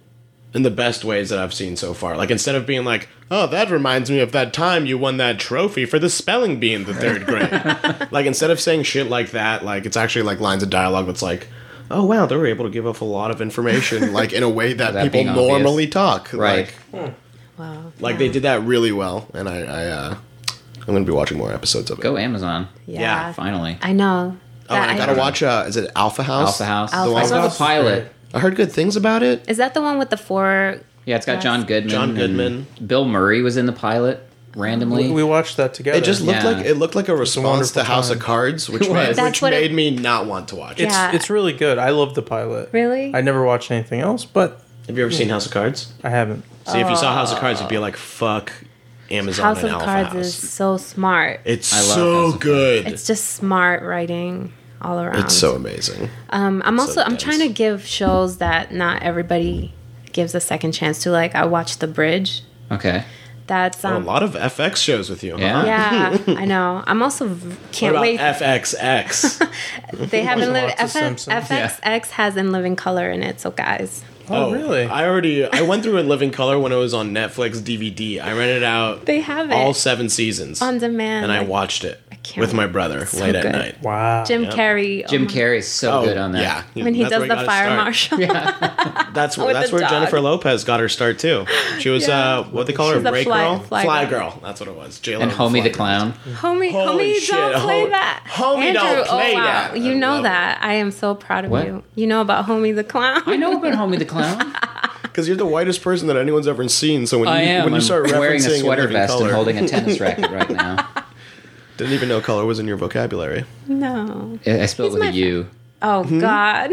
in the best ways that I've seen so far. Like, instead of being like, oh, that reminds me of that time you won that trophy for the spelling bee in the 3rd grade. Like, instead of saying shit like that, like, it's actually like lines of dialogue that's like, oh wow, they were able to give off a lot of information, like, in a way that Without people being obvious. normally talk. Right. Wow. Like they did that really well, and I'm gonna be watching more episodes of it. Go Amazon. Yeah, Finally. I know. Oh, and I gotta watch. Is it Alpha House? Alpha House. Alpha I saw the House. pilot. I heard good things about it. Is that the one with the 4? Yeah, it's got Yes. John Goodman. John and Goodman. Bill Murray was in the pilot randomly. We watched that together. It just looked Yeah. like a response to wonderful House time. of Cards, which It was. That's what made it- me not want to watch it. It's Yeah. it's really good. I love the pilot. Really? I never watched anything else, but Have you ever seen House of Cards? I haven't. See, if you saw House of Cards, you'd be like, "Fuck Amazon House and of Alpha Cards House." is so smart. It's I love so House of good. It's just smart writing all around. It's so amazing. I'm so I'm trying to dense. give shows that not everybody gives a second chance to. Like I watched The Bridge. Okay. That's A lot of FX shows with you, huh? Yeah. yeah, I know. I'm also What can't about wait. FXX? They haven't lived. Lots of Simpsons. FXX has in living color in it. So guys, Oh, really? I went through in living color when it was on Netflix DVD. I rented out they have it all 7 seasons on demand. and I like, watched it can't with my wait. brother So late at good. night. Wow. Jim Yep. Carrey. Jim oh, Carrey's so good on that. Yeah, when he that's does where the you gotta fire start. marshal. That's with that's the where dog. Jennifer Lopez got her start too. She was Yeah. what they call her, She's a break fly- girl, fly girl. girl. That's what it was. J-Lo And Homie Fly the Girl. Clown. Homie, Holy homie, shit, don't play Homie- that. Homie don't play oh, wow. that. You I know love that. I am so proud of What? you. You know about Homie the Clown. I know about Homie the Clown. Because you're the whitest person that anyone's ever seen. So when I you am. when you I'm start wearing a referencing sweater living vest color, and holding a tennis racket right now. didn't even know color was in your vocabulary. No. I spelled He's with a my U. Oh God.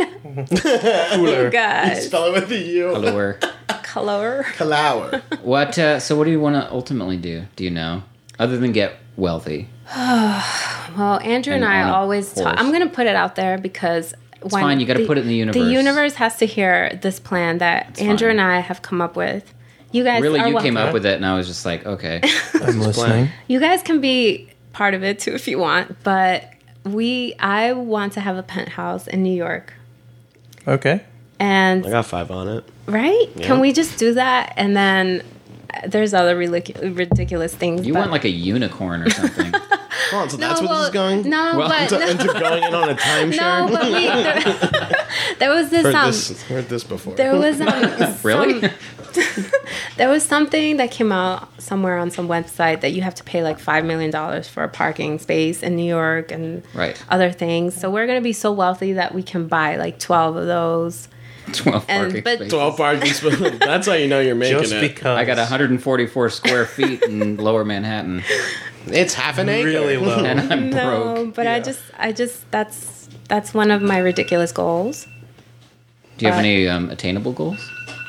Oh God. Spell it with the U. Color. Color. Flower. What? So, what do you want to ultimately do? Do you know? Other than get wealthy, Well, Andrew and And I on a always talk. horse. I'm going to put it out there because it's fine, you gotta put it in the universe. The universe has to hear this plan that Andrew fine. and I have come up with. You guys really, are you came welcome. up with it, and I was just like, okay. I'm listening. You guys can be part of it too if you want, but I want to have a penthouse in New York. Okay. And I got 5 on it. right? Yeah. Can we just do that? And then there's other ridiculous things. You but- want like a unicorn or something. Hold on, so that's where well, this is going? No, Well, but no, Into going in on a timeshare? no, but there was this Heard this before. there was Really? there was something that came out somewhere on some website that you have to pay like $5 million for a parking space in New York and Right. other things. So we're gonna be so wealthy that we can buy like 12 of those. 12 And- parking but- spaces. 12 parking spaces. That's how you know you're making Just it. because. I got 144 square feet in Lower Manhattan, It's half an acre. really low. and I'm No, broke. but I just that's one of my ridiculous goals. Do you have any attainable goals?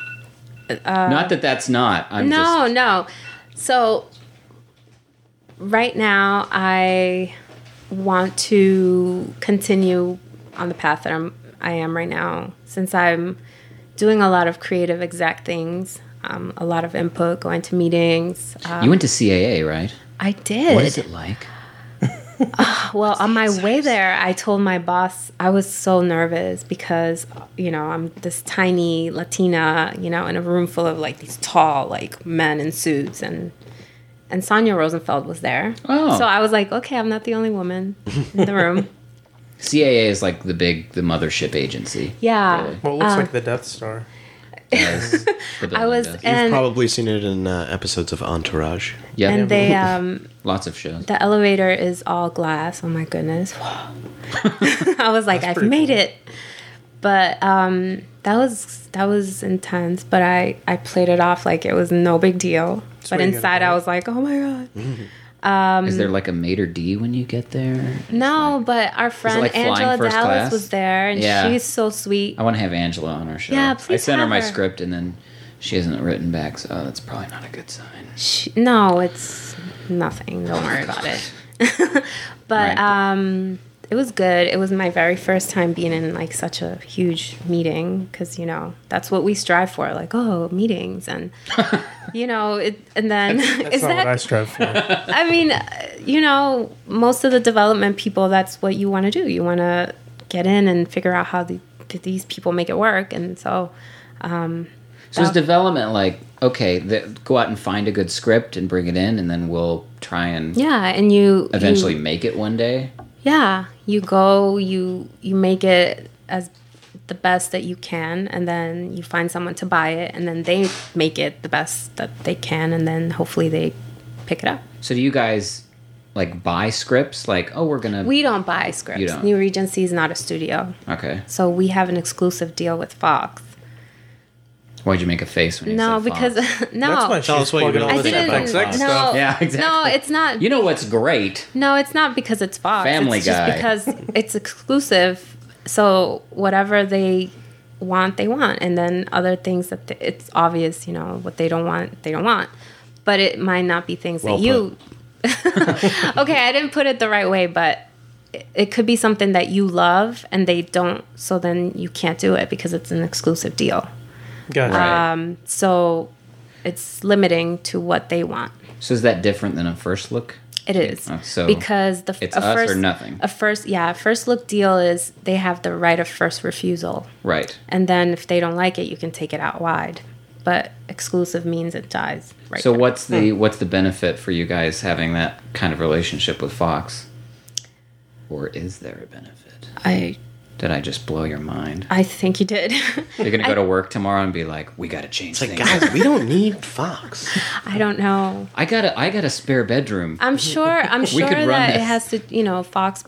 Not that that's not. I'm just. No. So right now I want to continue on the path that I am right now, since I'm doing a lot of creative exec things, a lot of input, going to meetings. You went to CAA, right? I did. What is it like? Well, on my way there, I told my boss I was so nervous because, I'm this tiny Latina, in a room full of like these tall, like men in suits, and Sonia Rosenfeld was there. Oh. So I was like, okay, I'm not the only woman in the room. CAA is like the mothership agency. Yeah. Really. Well, it looks like the Death Star. As the building I was, does. You've and probably seen it in episodes of Entourage. Yeah, and they lots of shows. the elevator is all glass. Oh my goodness. I was like, I've pretty made cool. it. But that was intense, but I played it off like it was no big deal. That's But what you inside gotta I do. was like, oh my God. Is there like a maitre d when you get there? No, but our friend like flying Angela first Dallas class? was there, and Yeah. she's so sweet. I want to have Angela on our show. Yeah, I please sent her have my her. script and then she hasn't written back, so that's probably not a good sign. No, it's nothing. Don't worry about it. But Right. it was good. It was my very first time being in like such a huge meeting because that's what we strive for. Like, oh, meetings, and and then That's is not what I that? strive for. I mean, most of the development people, that's what you want to do. You want to get in and figure out how these people make it work, and so. So is development like, okay, go out and find a good script and bring it in, and then we'll try and and you eventually make it one day? Yeah, you go, you make it as the best that you can, and then you find someone to buy it, and then they make it the best that they can, and then hopefully they pick it up. So do you guys like buy scripts? Like, oh, we don't buy scripts. You don't. New Regency is not a studio. Okay. So we have an exclusive deal with Fox. Why'd you make a face when you No, said because Fox? no. That's why Tell us she's what you're plugging doing all I this didn't. FXX No, stuff. Yeah, exactly. No, it's not. You know what's great? No, it's not because it's Fox. Family it's Guy. just because it's exclusive. So whatever they want, they want. And then other things that it's obvious, what they don't want, they don't want. But it might not be things Well that you... Okay, I didn't put it the right way, but it could be something that you love and they don't. So then you can't do it because it's an exclusive deal. Gotcha. Right. So it's limiting to what they want. So is that different than a first look? It is. Oh, so because it's us or nothing. A first look deal is they have the right of first refusal. Right. And then if they don't like it, you can take it out wide. But exclusive means it dies right So there. what's the benefit for you guys having that kind of relationship with Fox? Or is there a benefit? Did I just blow your mind? I think you did. You're gonna go to work tomorrow and be like, we gotta change It's like, things. guys, we don't need Fox. I don't know. I got a spare bedroom. I'm sure could run that it this. has to, Fox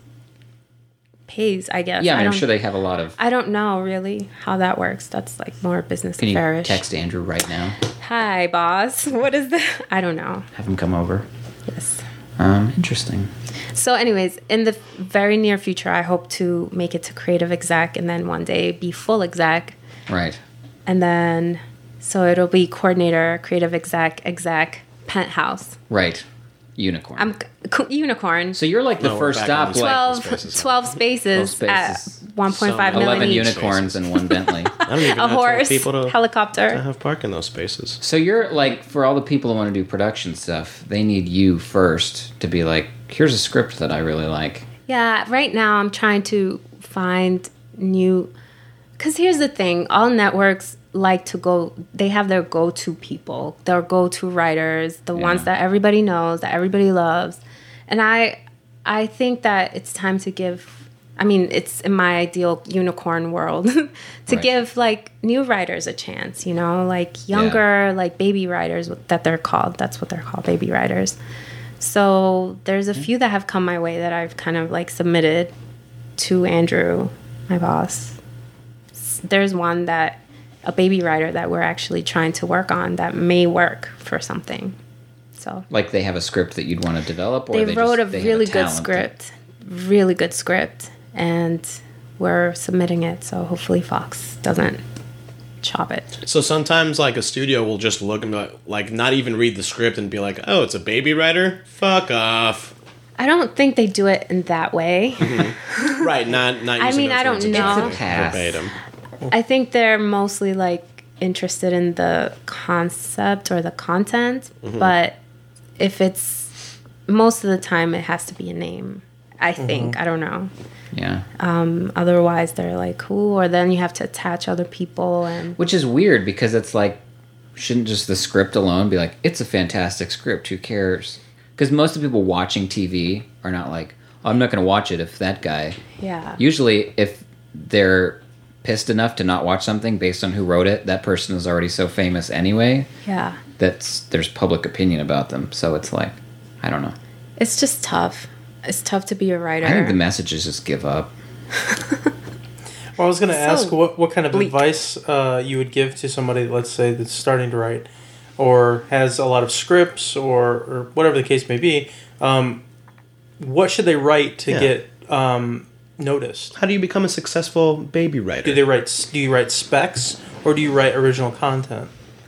pays, I guess. Yeah, I mean, I'm don't- sure they have a lot of. I don't know really how that works. That's like more business Can you affairs. text Andrew right now? Hi, boss. What is that? I don't know. Have him come over. Yes. Interesting. So, anyways, in the very near future, I hope to make it to creative exec and then one day be full exec. Right. And then, so it'll be coordinator, creative exec, penthouse. Right. Unicorn. I'm unicorn. So you're like the No, we're first back stop, on the like 12 spaces, 12 at spaces. 1.5 million 11 each. unicorns and one Bentley. I don't even A have horse, people to helicopter. have park in those spaces. So you're like, for all the people who want to do production stuff, they need you first to be like, here's a script that I really like. Yeah, right now I'm trying to find new... Because here's the thing. All networks like to go... They have their go-to people. Their go-to writers. The ones that everybody knows, that everybody loves. And I think that it's time to give... I mean, it's in my ideal unicorn world to Right. give like new writers a chance, like younger, like baby writers that they're called. That's what they're called, baby writers. So there's a few that have come my way that I've kind of like submitted to Andrew, my boss. There's one a baby writer that we're actually trying to work on that may work for something. So Like they have a script that you'd want to develop, or they wrote they a have really good talent script, and we're submitting it. So hopefully Fox doesn't chop it. So sometimes, like, a studio will just look and like not even read the script and be like, "Oh, it's a baby writer. Fuck off." I don't think they do it in that way. Right? Not. I Using mean, those I don't words know. exactly Pass. verbatim. I think they're mostly like interested in the concept or the content, but if it's most of the time, it has to be a name. I think. I don't know. Yeah. Otherwise, they're like, cool. Or then you have to attach other people and Which is weird because it's like, shouldn't just the script alone be like, it's a fantastic script, who cares? Because most of the people watching TV are not like, oh, I'm not going to watch it if that guy. yeah. Usually, if they're pissed enough to not watch something based on who wrote it, that person is already so famous anyway Yeah. that there's public opinion about them. So it's like, I don't know. It's just tough. It's tough to be a writer. I think the message is just give up. Well, I was going to ask So what kind of bleak. advice you would give to somebody, let's say, that's starting to write or has a lot of scripts or whatever the case may be. What should they write to Yeah. get noticed? How do you become a successful baby writer? Do you write specs or do you write original content?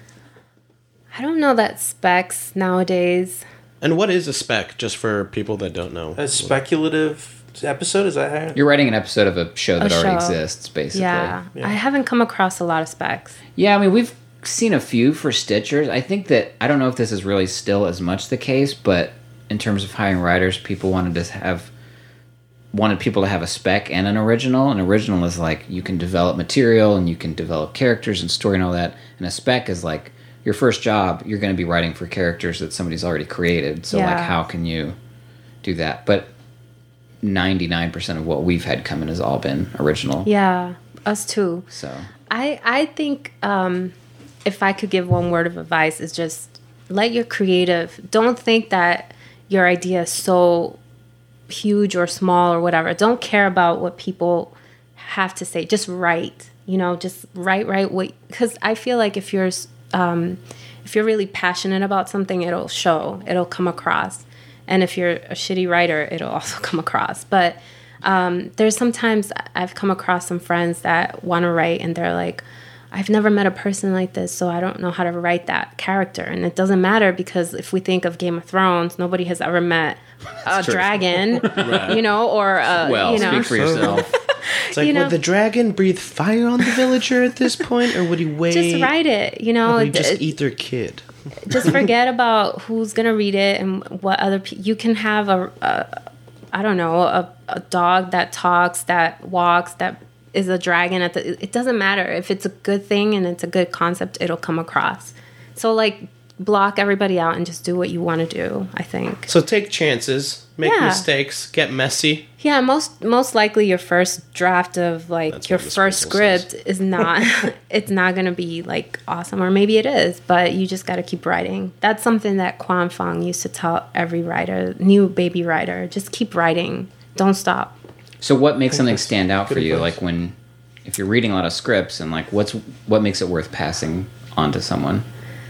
I don't know that specs nowadays. And what is a spec, just for people that don't know? A speculative episode? Is that how? You're writing an episode of a show that A already show. exists, basically. Yeah. Yeah. I haven't come across a lot of specs. Yeah, I mean, we've seen a few for Stitchers. I think that, I don't know if this is really still as much the case, but in terms of hiring writers, people wanted to have wanted people to have a spec and an original. An original is like you can develop material and you can develop characters and story and all that. And a spec is like your first job, you're going to be writing for characters that somebody's already created. So like how can you do that? But 99% of what we've had come in has all been original. Yeah, us too. So I think if I could give one word of advice is just let your creative, don't think that your idea is so huge or small or whatever. Don't care about what people have to say. Just write, just write what, because I feel like if you're really passionate about something, it'll show, it'll come across. And if you're a shitty writer, it'll also come across. But there's sometimes I've come across some friends that want to write and they're like, I've never met a person like this, so I don't know how to write that character. And it doesn't matter because if we think of Game of Thrones, nobody has ever met a dragon, Right. Or speak for yourself. It's like, would the dragon breathe fire on the villager at this point, or would he wait? Just write it, Or would he just eat their kid? Just forget about who's gonna read it and what other people. You can have a dog that talks, that walks, that is a dragon. It doesn't matter if it's a good thing and it's a good concept. It'll come across. So like block everybody out and just do what you want to do. I think. So take chances, make mistakes, get messy. Yeah, most likely your first draft of That's your what Miss first Maisel script says. is not it's not going to be like awesome, or maybe it is, but you just got to keep writing. That's something that Quan Fong used to tell every writer, new baby writer, just keep writing. Don't stop. So what makes something stand out for you? Like if you're reading a lot of scripts and like what makes it worth passing on to someone?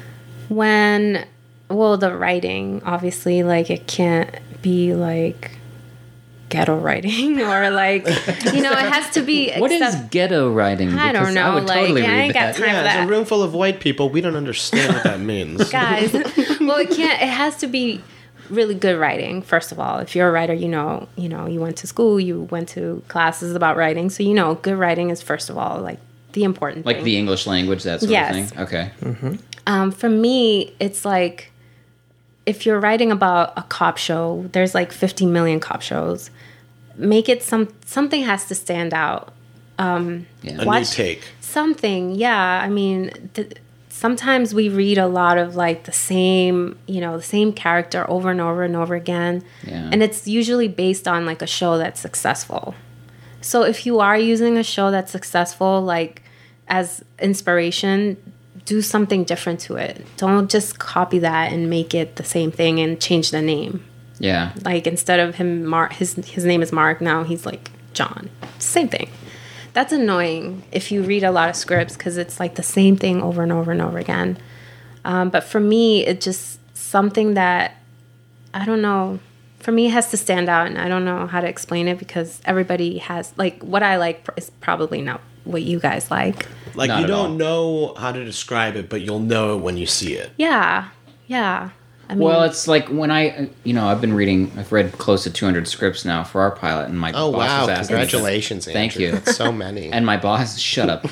The writing, obviously, like it can't be like ghetto writing or like, it has to be. What is ghetto writing? I don't Because know. I would totally I read ain't got that. time for Yeah, that. it's a room full of white people. We don't understand what that means. Guys. Well, it has to be really good writing. First of all, if you're a writer, you went to school, you went to classes about writing, so good writing is first of all like the important thing. Like the English language, that sort Yes. of thing. Okay. Mm-hmm. For me, it's like if you're writing about a cop show, there's like 50 million cop shows. Make it something has to stand out. A new take. Something, yeah. I mean, sometimes we read a lot of like the same character over and over and over again. Yeah. And it's usually based on like a show that's successful. So if you are using a show that's successful, like as inspiration, do something different to it. Don't just copy that and make it the same thing and change the name. Yeah. Like instead of him, his name is Mark, now he's like John. Same thing. That's annoying if you read a lot of scripts because it's like the same thing over and over and over again. But for me, it's just something that, I don't know, for me it has to stand out, and I don't know how to explain it because everybody has, like, what I like is probably not what you guys like. Like, Not you at all. don't know how to describe it, but you'll know it when you see it. Yeah. I mean, Well, it's like when I've read close to 200 scripts now for our pilot, and my Oh, boss wow. was asking. Congratulations, Andrew. Thank you. That's so many. And my boss, shut up.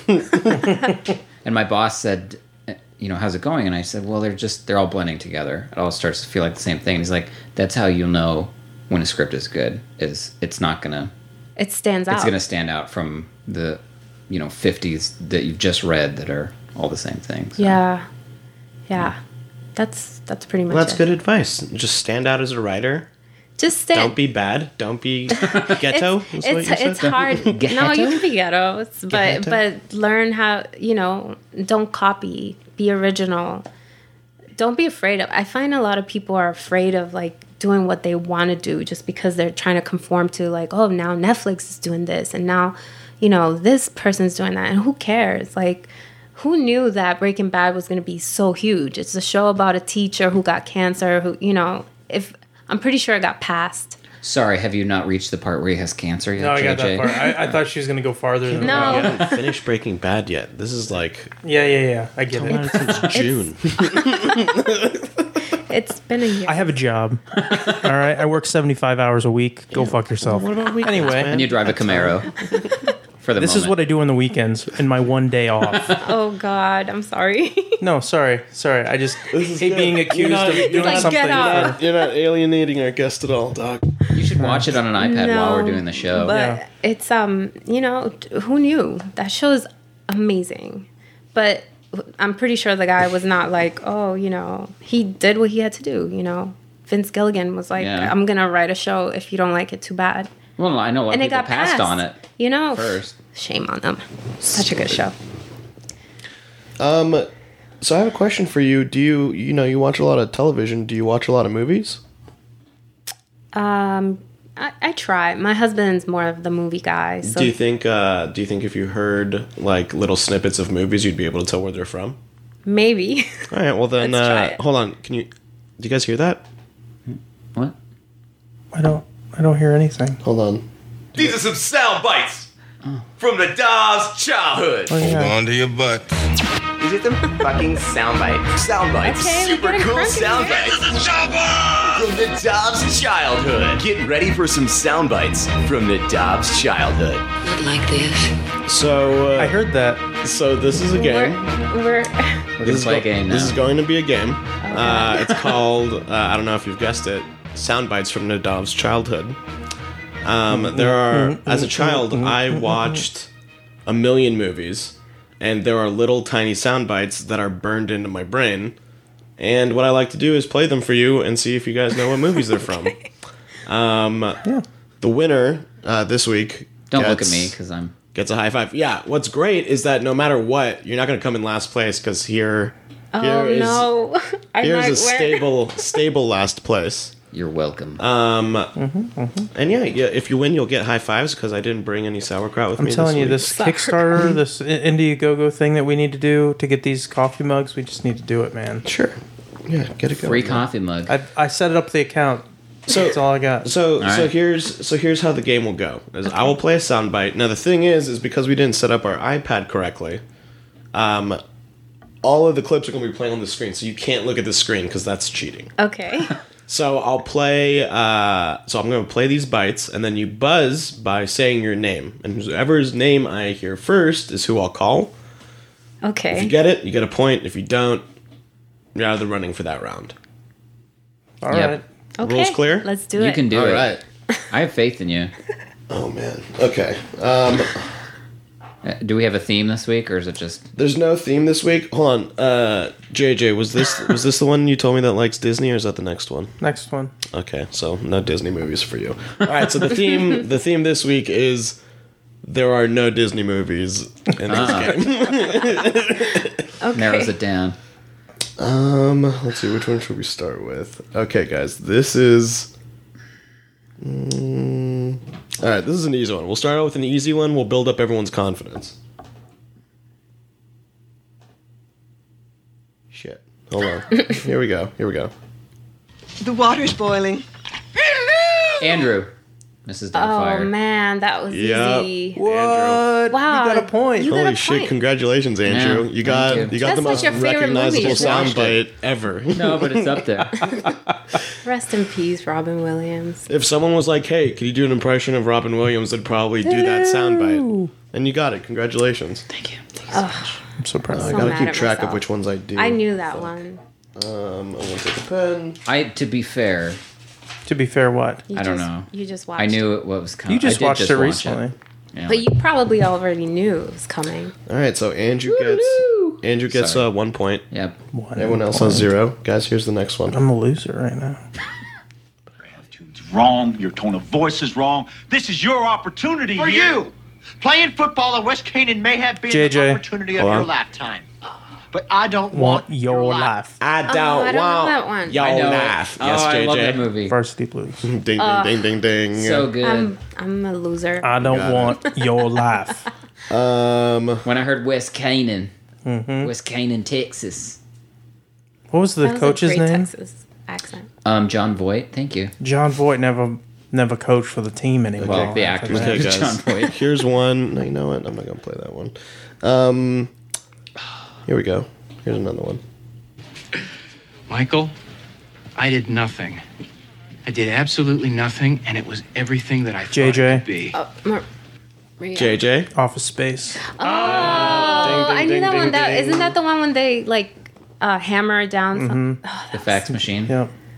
And my boss said, how's it going? And I said, well, they're all blending together. It all starts to feel like the same thing. And he's like, that's how you'll know when a script is good. It's not gonna. it stands out. It's gonna stand out from the 50s that you've just read that are all the same thing. So. Yeah. That's pretty much Well, that's it. good advice. Just stand out as a writer. Just stand. Don't be bad. Don't be ghetto. is what you said? It's hard. No, you can be ghetto, Ghetto? but learn how, don't copy. Be original. Don't be afraid of. I find a lot of people are afraid of like doing what they want to do just because they're trying to conform to like, oh, now Netflix is doing this and now, this person's doing that, and who cares? Like, who knew that Breaking Bad was going to be so huge? It's a show about a teacher who got cancer. If I'm pretty sure it got passed. Sorry, have you not reached the part where he has cancer yet, No, I got JJ? that part. I thought she was going to go farther than No. I haven't finished Breaking Bad yet. This is like Yeah. I get it. since June. It's been a year. I have a job. All right. I work 75 hours a week. Go fuck yourself. What about weekends, Anyway. man? And you drive a Camaro. For the This is moment. what I do on the weekends in my one day off. Oh God, I'm sorry. No, sorry. I just hate being accused of doing like, something. get out. You're not alienating our guest at all, dog. You should watch it on an iPad while we're doing the show. But Yeah. it's who knew? That show is amazing. But I'm pretty sure the guy was not like, he did what he had to do, Vince Gilligan was like, Yeah. I'm gonna write a show. If you don't like it, too bad. Well, I know a lot And of it people got passed passed on it first. Shame on them. Such a good show. So I have a question for you. Do you watch a lot of television? Do you watch a lot of movies? I try. My husband's more of the movie guy. So Do you think if you heard like little snippets of movies, you'd be able to tell where they're from? maybe. All right. Well then, Let's try it. hold on. Do you guys hear that? What? I don't hear anything. Hold on. These are some sound bites from the Dobbs childhood. Oh, yeah. On to your butt. These are some fucking sound bites. Sound bites. Okay, we're Super getting cool crunk in sound here. bites from the Dobbs childhood. Get ready for some sound bites from the Dobbs childhood. Not like this. So I heard that. So this is a game. We're We're gonna play a game now. This is going to be a game. It's called, I don't know if you've guessed it, Sound Bites from Nadav's childhood. There are, as a child, I watched a million movies, and there are little tiny sound bites that are burned into my brain. And what I like to do is play them for you and see if you guys know what movies they're from. The winner this week Don't look at me because I'm. gets a high five. Yeah, what's great is that no matter what, you're not going to come in last place because here is no. I here's might a win. stable last place. You're welcome. And yeah, if you win, you'll get high fives because I didn't bring any sauerkraut with I'm me. telling you, week. this Kickstarter, this Indiegogo thing that we need to do to get these coffee mugs, we just need to do it, man. Sure, yeah, get it going. Free coffee mug. I set up the account. So That's all I got. So right. here's how the game will go. Is I will play a soundbite. Now the thing is because we didn't set up our iPad correctly, all of the clips are going to be playing on the screen, so you can't look at the screen because that's cheating. Okay. So I'll play. So I'm going to play these bites, and then you buzz by saying your name, and whoever's name I hear first is who I'll call. If you Okay. get it, you get a point. If you don't, you're out of the running for that round. All Yep. right. Okay. Rules clear? Let's do You it. can do All it. right. I have faith in you. Oh man. Okay. Do we have a theme this week, or is it just? There's no theme this week. Hold on. JJ, was this the one you told me that likes Disney, or is that the next one? Next one. Okay, so no Disney movies for you. All right. So the theme this week is there are no Disney movies in this game. Okay. Narrows it down. Let's see, which one should we start with? Okay, guys, this is. All right, this is an easy one. We'll start out with an easy one. We'll build up everyone's confidence. Shit. Hold on. Here we go. The water's boiling. Andrew, Mrs. Oh Doubtfire. man, that was Yep. easy. What? Wow. You got a point. You got Holy a shit! point. Congratulations, Andrew. Yeah, you got thank you. the That's most like your favorite recognizable movie, isn't it? soundbite ever. No, but it's up there. Rest in peace, Robin Williams. If someone was like, "Hey, could you do an impression of Robin Williams?" They'd probably do that soundbite, and you got it. Congratulations. Thank you. I'm so proud. I So gotta mad keep at track of myself. which ones I do. I knew that one. I'm gonna take a pen. To be fair, To be fair, what? You I don't just- know. You just watched I knew it. it what was coming. You just I did watched it watch recently. Yeah. But you probably already knew it was coming. All right, so Andrew gets Sorry. 1 point. Yep. Everyone else has 0. Guys, here's the next one. I'm a loser right now. Attitude's wrong. Your tone of voice is wrong. This is your opportunity For here. you! Playing football at West Canaan may have been JJ. the opportunity of Hold your on. lifetime. But I don't Want want your life. I don't I don't know want that one. your I know laugh. it. Yes, Oh, I love that JJ. movie. Varsity Blues. Ding, ding, ding, ding. So good. I'm a loser. I don't Got want your life. When I heard West Canaan, Mm-hmm. West Canaan, Texas. What was the That was a coach's great name? Texas accent. John Voight. Thank you. John Voight never coached for the team anymore. Well, the actor's Okay, name is guys. John Voight. Here's one. No, you know what? I'm not going to play that one. Here we go. Here's another one. Michael, I did nothing. I did absolutely nothing, and it was everything that I thought it JJ. could be. Maria. JJ. Office Space. Oh, I knew that one. Isn't that the one when they like hammer it down? Mm-hmm. Oh, The fax machine. Yep.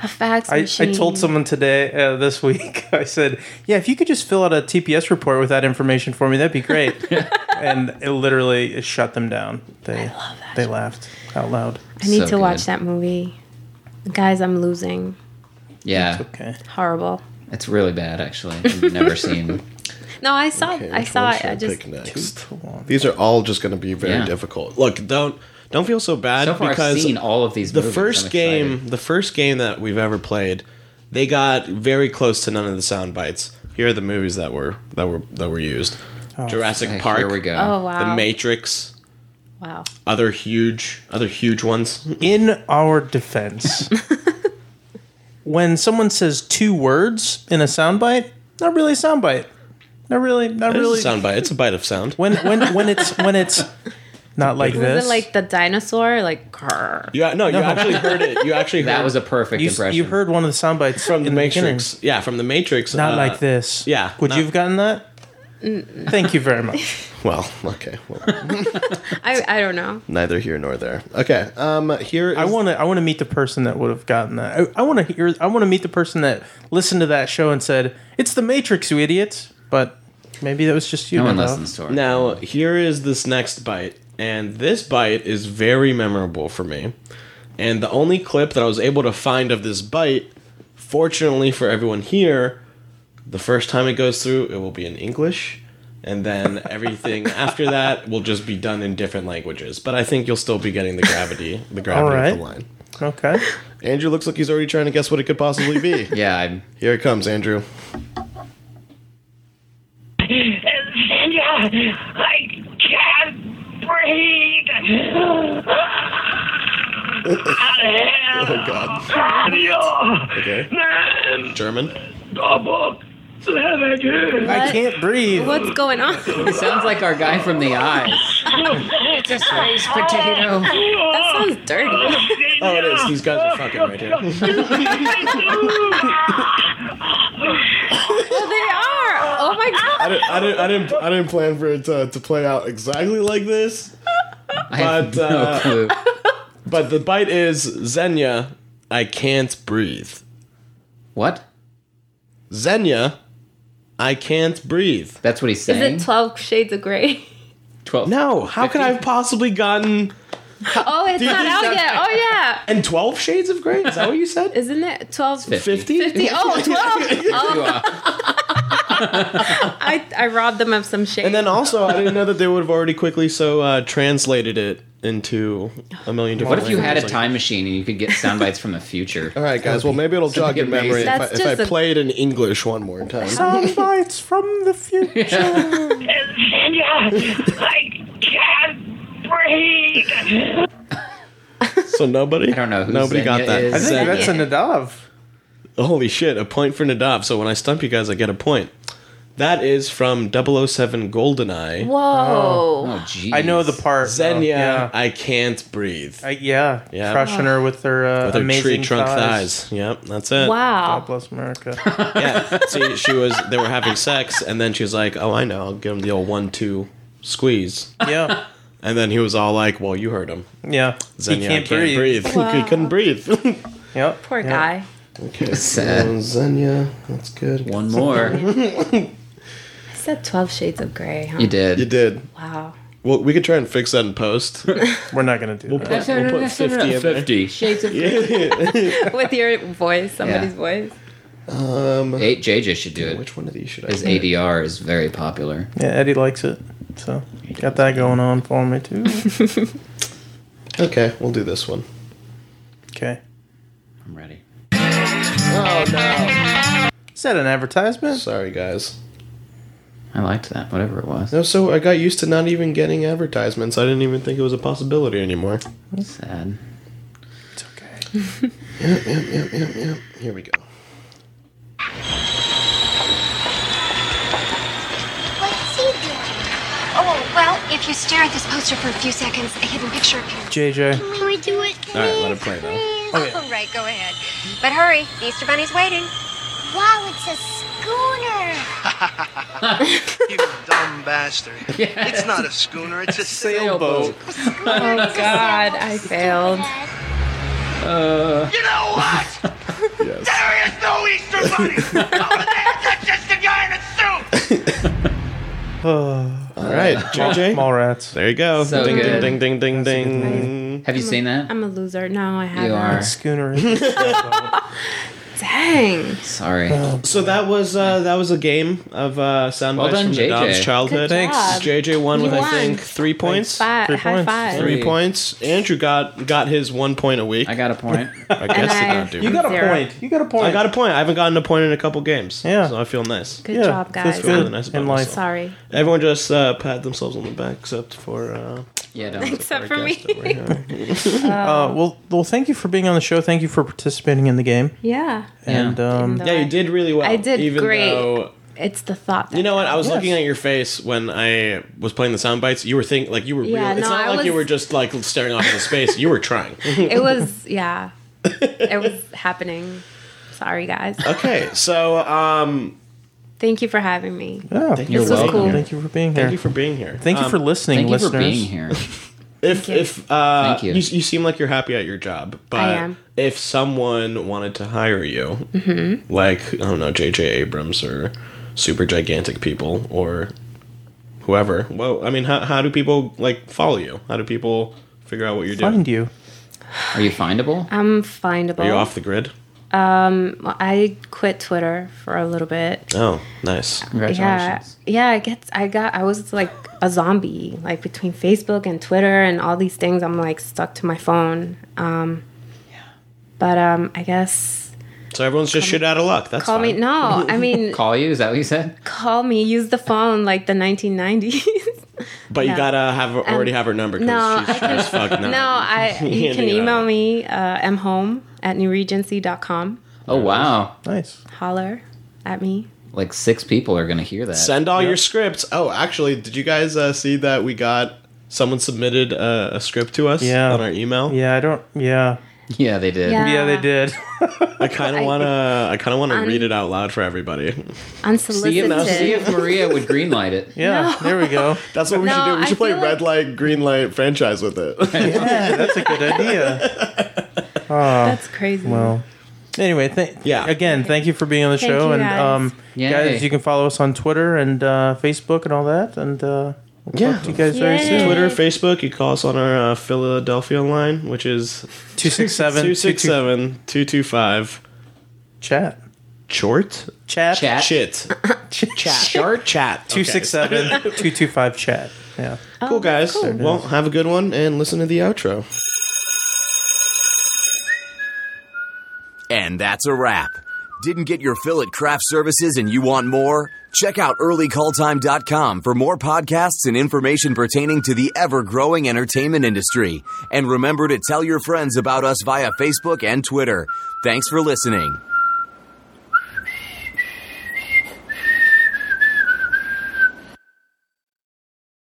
A fax I machine. told someone today, this week, I said, yeah, if you could just fill out a TPS report with that information for me, that'd be great. And it literally shut them down. I love that. They laughed out loud. I need So to watch good. that movie. Guys, I'm losing. Yeah, Okay. Horrible. it's really bad. Actually, I've never seen. No, I saw. Okay, I which saw one it. should I just. pick next? Too long. These are all just going to be very Yeah. difficult. Look, don't feel so bad So far, because I've seen all of these. the movies. first I'm game, excited. the first game that we've ever played, they got very close to none of the sound bites. Here are the movies that were used: Jurassic Okay, Park, Here we go. Oh wow. The Matrix, Wow. other huge ones. In our defense, when someone says 2 words in a soundbite, not really a soundbite. Not really. It's a sound bite. It's a bite of sound. When it's not like Was this. it like the dinosaur? Like. Grrr. You actually heard it. You actually heard That was a perfect impression. you heard one of the sound bites from the in beginning. Matrix. Yeah, from the Matrix. Not like this. Yeah, Would not- you have gotten that? Thank you very much. Well, okay. Well, I don't know. neither here nor there. Okay. Here is I want to meet the person that would have gotten that. I want to meet the person that listened to that show and said, "It's the Matrix, you idiots." But maybe that was just you. no one Nando. listens to her. Now, here is this next bite, and this bite is very memorable for me. And the only clip that I was able to find of this bite, fortunately for everyone here, the first time it goes through, it will be in English, and then everything after that will just be done in different languages. But I think you'll still be getting the gravity All of right. the line. Okay. Andrew looks like he's already trying to guess what it could possibly be. Yeah, I'm. Here it comes, Andrew. Xenia, I can't breathe. Oh, God. Okay. German. I can't breathe. What's going on? He sounds like our guy from The Eyes. It's a space potato. That sounds dirty. Oh, it is. These guys are fucking right here. Oh, they are. Oh my god. I didn't plan for it to play out exactly like this. I have But, no clue. But the bite is Xenia, I can't breathe. What? Xenia, I can't breathe. That's what he's Is saying. it 12 Shades of Grey? 12. No, how could I have possibly gotten Oh, it's not out yet. Oh yeah. and 12 Shades of Grey? Is that what you said? Isn't it 12? 50? 50. Oh, 12. Oh, I robbed them of some shade. And then also, I didn't know that they would have already quickly translated it into a million different What if you had a languages. time machine and you could get sound bites from the futur? All right, guys. Well, maybe it'll jog your amazing. memory if That's I just a- play it in English one more time. Sound bites from the future. Xenia, I can't breathe. So nobody? I don't know who Nobody got Xenia that. is. I think that's a Nadav. Holy shit, a point for Nadav. So when I stump you guys, I get a point. That is from 007 GoldenEye. Whoa. Oh, jeez. I know the part. Xenia, Yeah. I can't breathe. Yeah. Yeah. Crushing her with her With her amazing tree trunk thighs. thighs. Yep, that's it. Wow. God bless America. Yeah. See, they were having sex, and then she was like, "Oh, I know. I'll give him the old 1-2 squeeze." Yeah. And then he was all like, "Well, you heard him. Yeah. Xenia, he I can't can't breathe." Wow. He couldn't breathe. Yep. Poor Yep. guy. Okay, Sad. so Xenia, that's good. One more. I said 12 Shades of Grey, huh? You did. You did. Wow. Well, we could try and fix that in post. We're not going to do that. We'll put 50 in there. 50 shades of With your voice, somebody's voice. JJ should do it. Which one of these should I His do? ADR is very popular. Yeah, Eddie likes it. So, got that going on for me, too. Okay, we'll do this one. Okay. I'm ready. Oh, no. Is that an advertisement? Sorry, guys. I liked that, whatever it was. No, so I got used to not even getting advertisements. I didn't even think it was a possibility anymore. Sad. It's okay. Yep. Here we go. What's he doing? Oh, well, if you stare at this poster for a few seconds, a hidden picture appears. JJ. Can we do it? All right, let it play now. Oh, yeah. Right, go ahead. But hurry, the Easter Bunny's waiting. Wow, it's a schooner. You dumb bastard. It's not a schooner, it's a Sailboat. Oh, God. I failed. You know what? Yes. There is no Easter Bunny! Over there, that's just a guy in a suit! All right, JJ. Mallrats. There you go. So ding, good. ding, ding, ding, ding, ding. Have you seen that? I'm a loser. No, I haven't. You are. Schooner. Dang. Sorry. So that was a game of sound Well bites done, from the JJ. Dom's childhood. Good job. Thanks. JJ won You with I won. think 3 points. High points. five. 3 points. Andrew got his 1 point a week. I got a point. I guess And did I- not do. You got a Zero. point. You got a point. I got a point. I haven't gotten a point in a couple games. Yeah. So I feel nice. Good job, feels guys. good Really nice about in life. myself. Sorry. Everyone just pat themselves on the back, except for Yeah, don't. Except our for me. guest over here. Well, thank you for being on the show. Thank you for participating in the game. Yeah. And Even though Yeah, you did really well. I did even great. Though, It's the thought. That you know what? I was Yes. looking at your face when I was playing the sound bites. You were thinking like you were. Yeah, real. It's no, not I like you was- were just like staring off into space. You were trying. It was, yeah. It was happening. Sorry, guys. Okay, so Thank you for having me. Yeah, Thank You're This was welcome. cool. Thank you for being here. thank you for being here. Thank you for listening, Thank you listeners. for being here. If Thank you. you seem like you're happy at your job, but I am. if someone wanted to hire you, like I don't know, J.J. Abrams or Super Gigantic People or whoever, well, I mean, how do people like follow you? How do people figure out what you're doing? Find you. Are you findable? I'm findable. Are you off the grid? Well, I quit Twitter for a little bit. Oh, nice. Congratulations. Yeah, I was like a zombie, like between Facebook and Twitter and all these things. I'm like stuck to my phone. But I guess So everyone's just shit out of luck. That's call me. fine. No, I mean Call you? Is that what you said? call me. Use the phone like the 1990s. But you No. gotta already have her number because No, she's sure as fuck not. no, you can handing it email out. me mhome@newregency.com. Oh, wow. Nice. Holler at me. Like 6 people are going to hear that. Send all your scripts. Oh, actually, did you guys see that we got someone submitted a script to us Yeah. on our email? Yeah, I don't. Yeah. Yeah, they did. Yeah. They did. I kind of wanna read it out loud for everybody. Unsolicited. See if Maria would greenlight it. Yeah, there we go. That's what we No, should do. We I should play feel red light, green light franchise with it. Yeah, that's a good idea. That's crazy. Well, anyway, Yeah. Again, thank you for being on the Thank show, you, and guys. Yay. guys, you can follow us on Twitter and Facebook and all that, and we'll talk to you guys very Yay. soon. Twitter, Facebook. You call us on our Philadelphia line, which is 267-225 chat. Chort? Chat? Chat? Shit. Chat. Short? Chat. 267-225 chat. Yeah. Cool, guys. Well, have a good one and listen to the outro. And that's a wrap. Didn't get your fill at craft services and you want more? Check out earlycalltime.com for more podcasts and information pertaining to the ever-growing entertainment industry. And remember to tell your friends about us via Facebook and Twitter. Thanks for listening.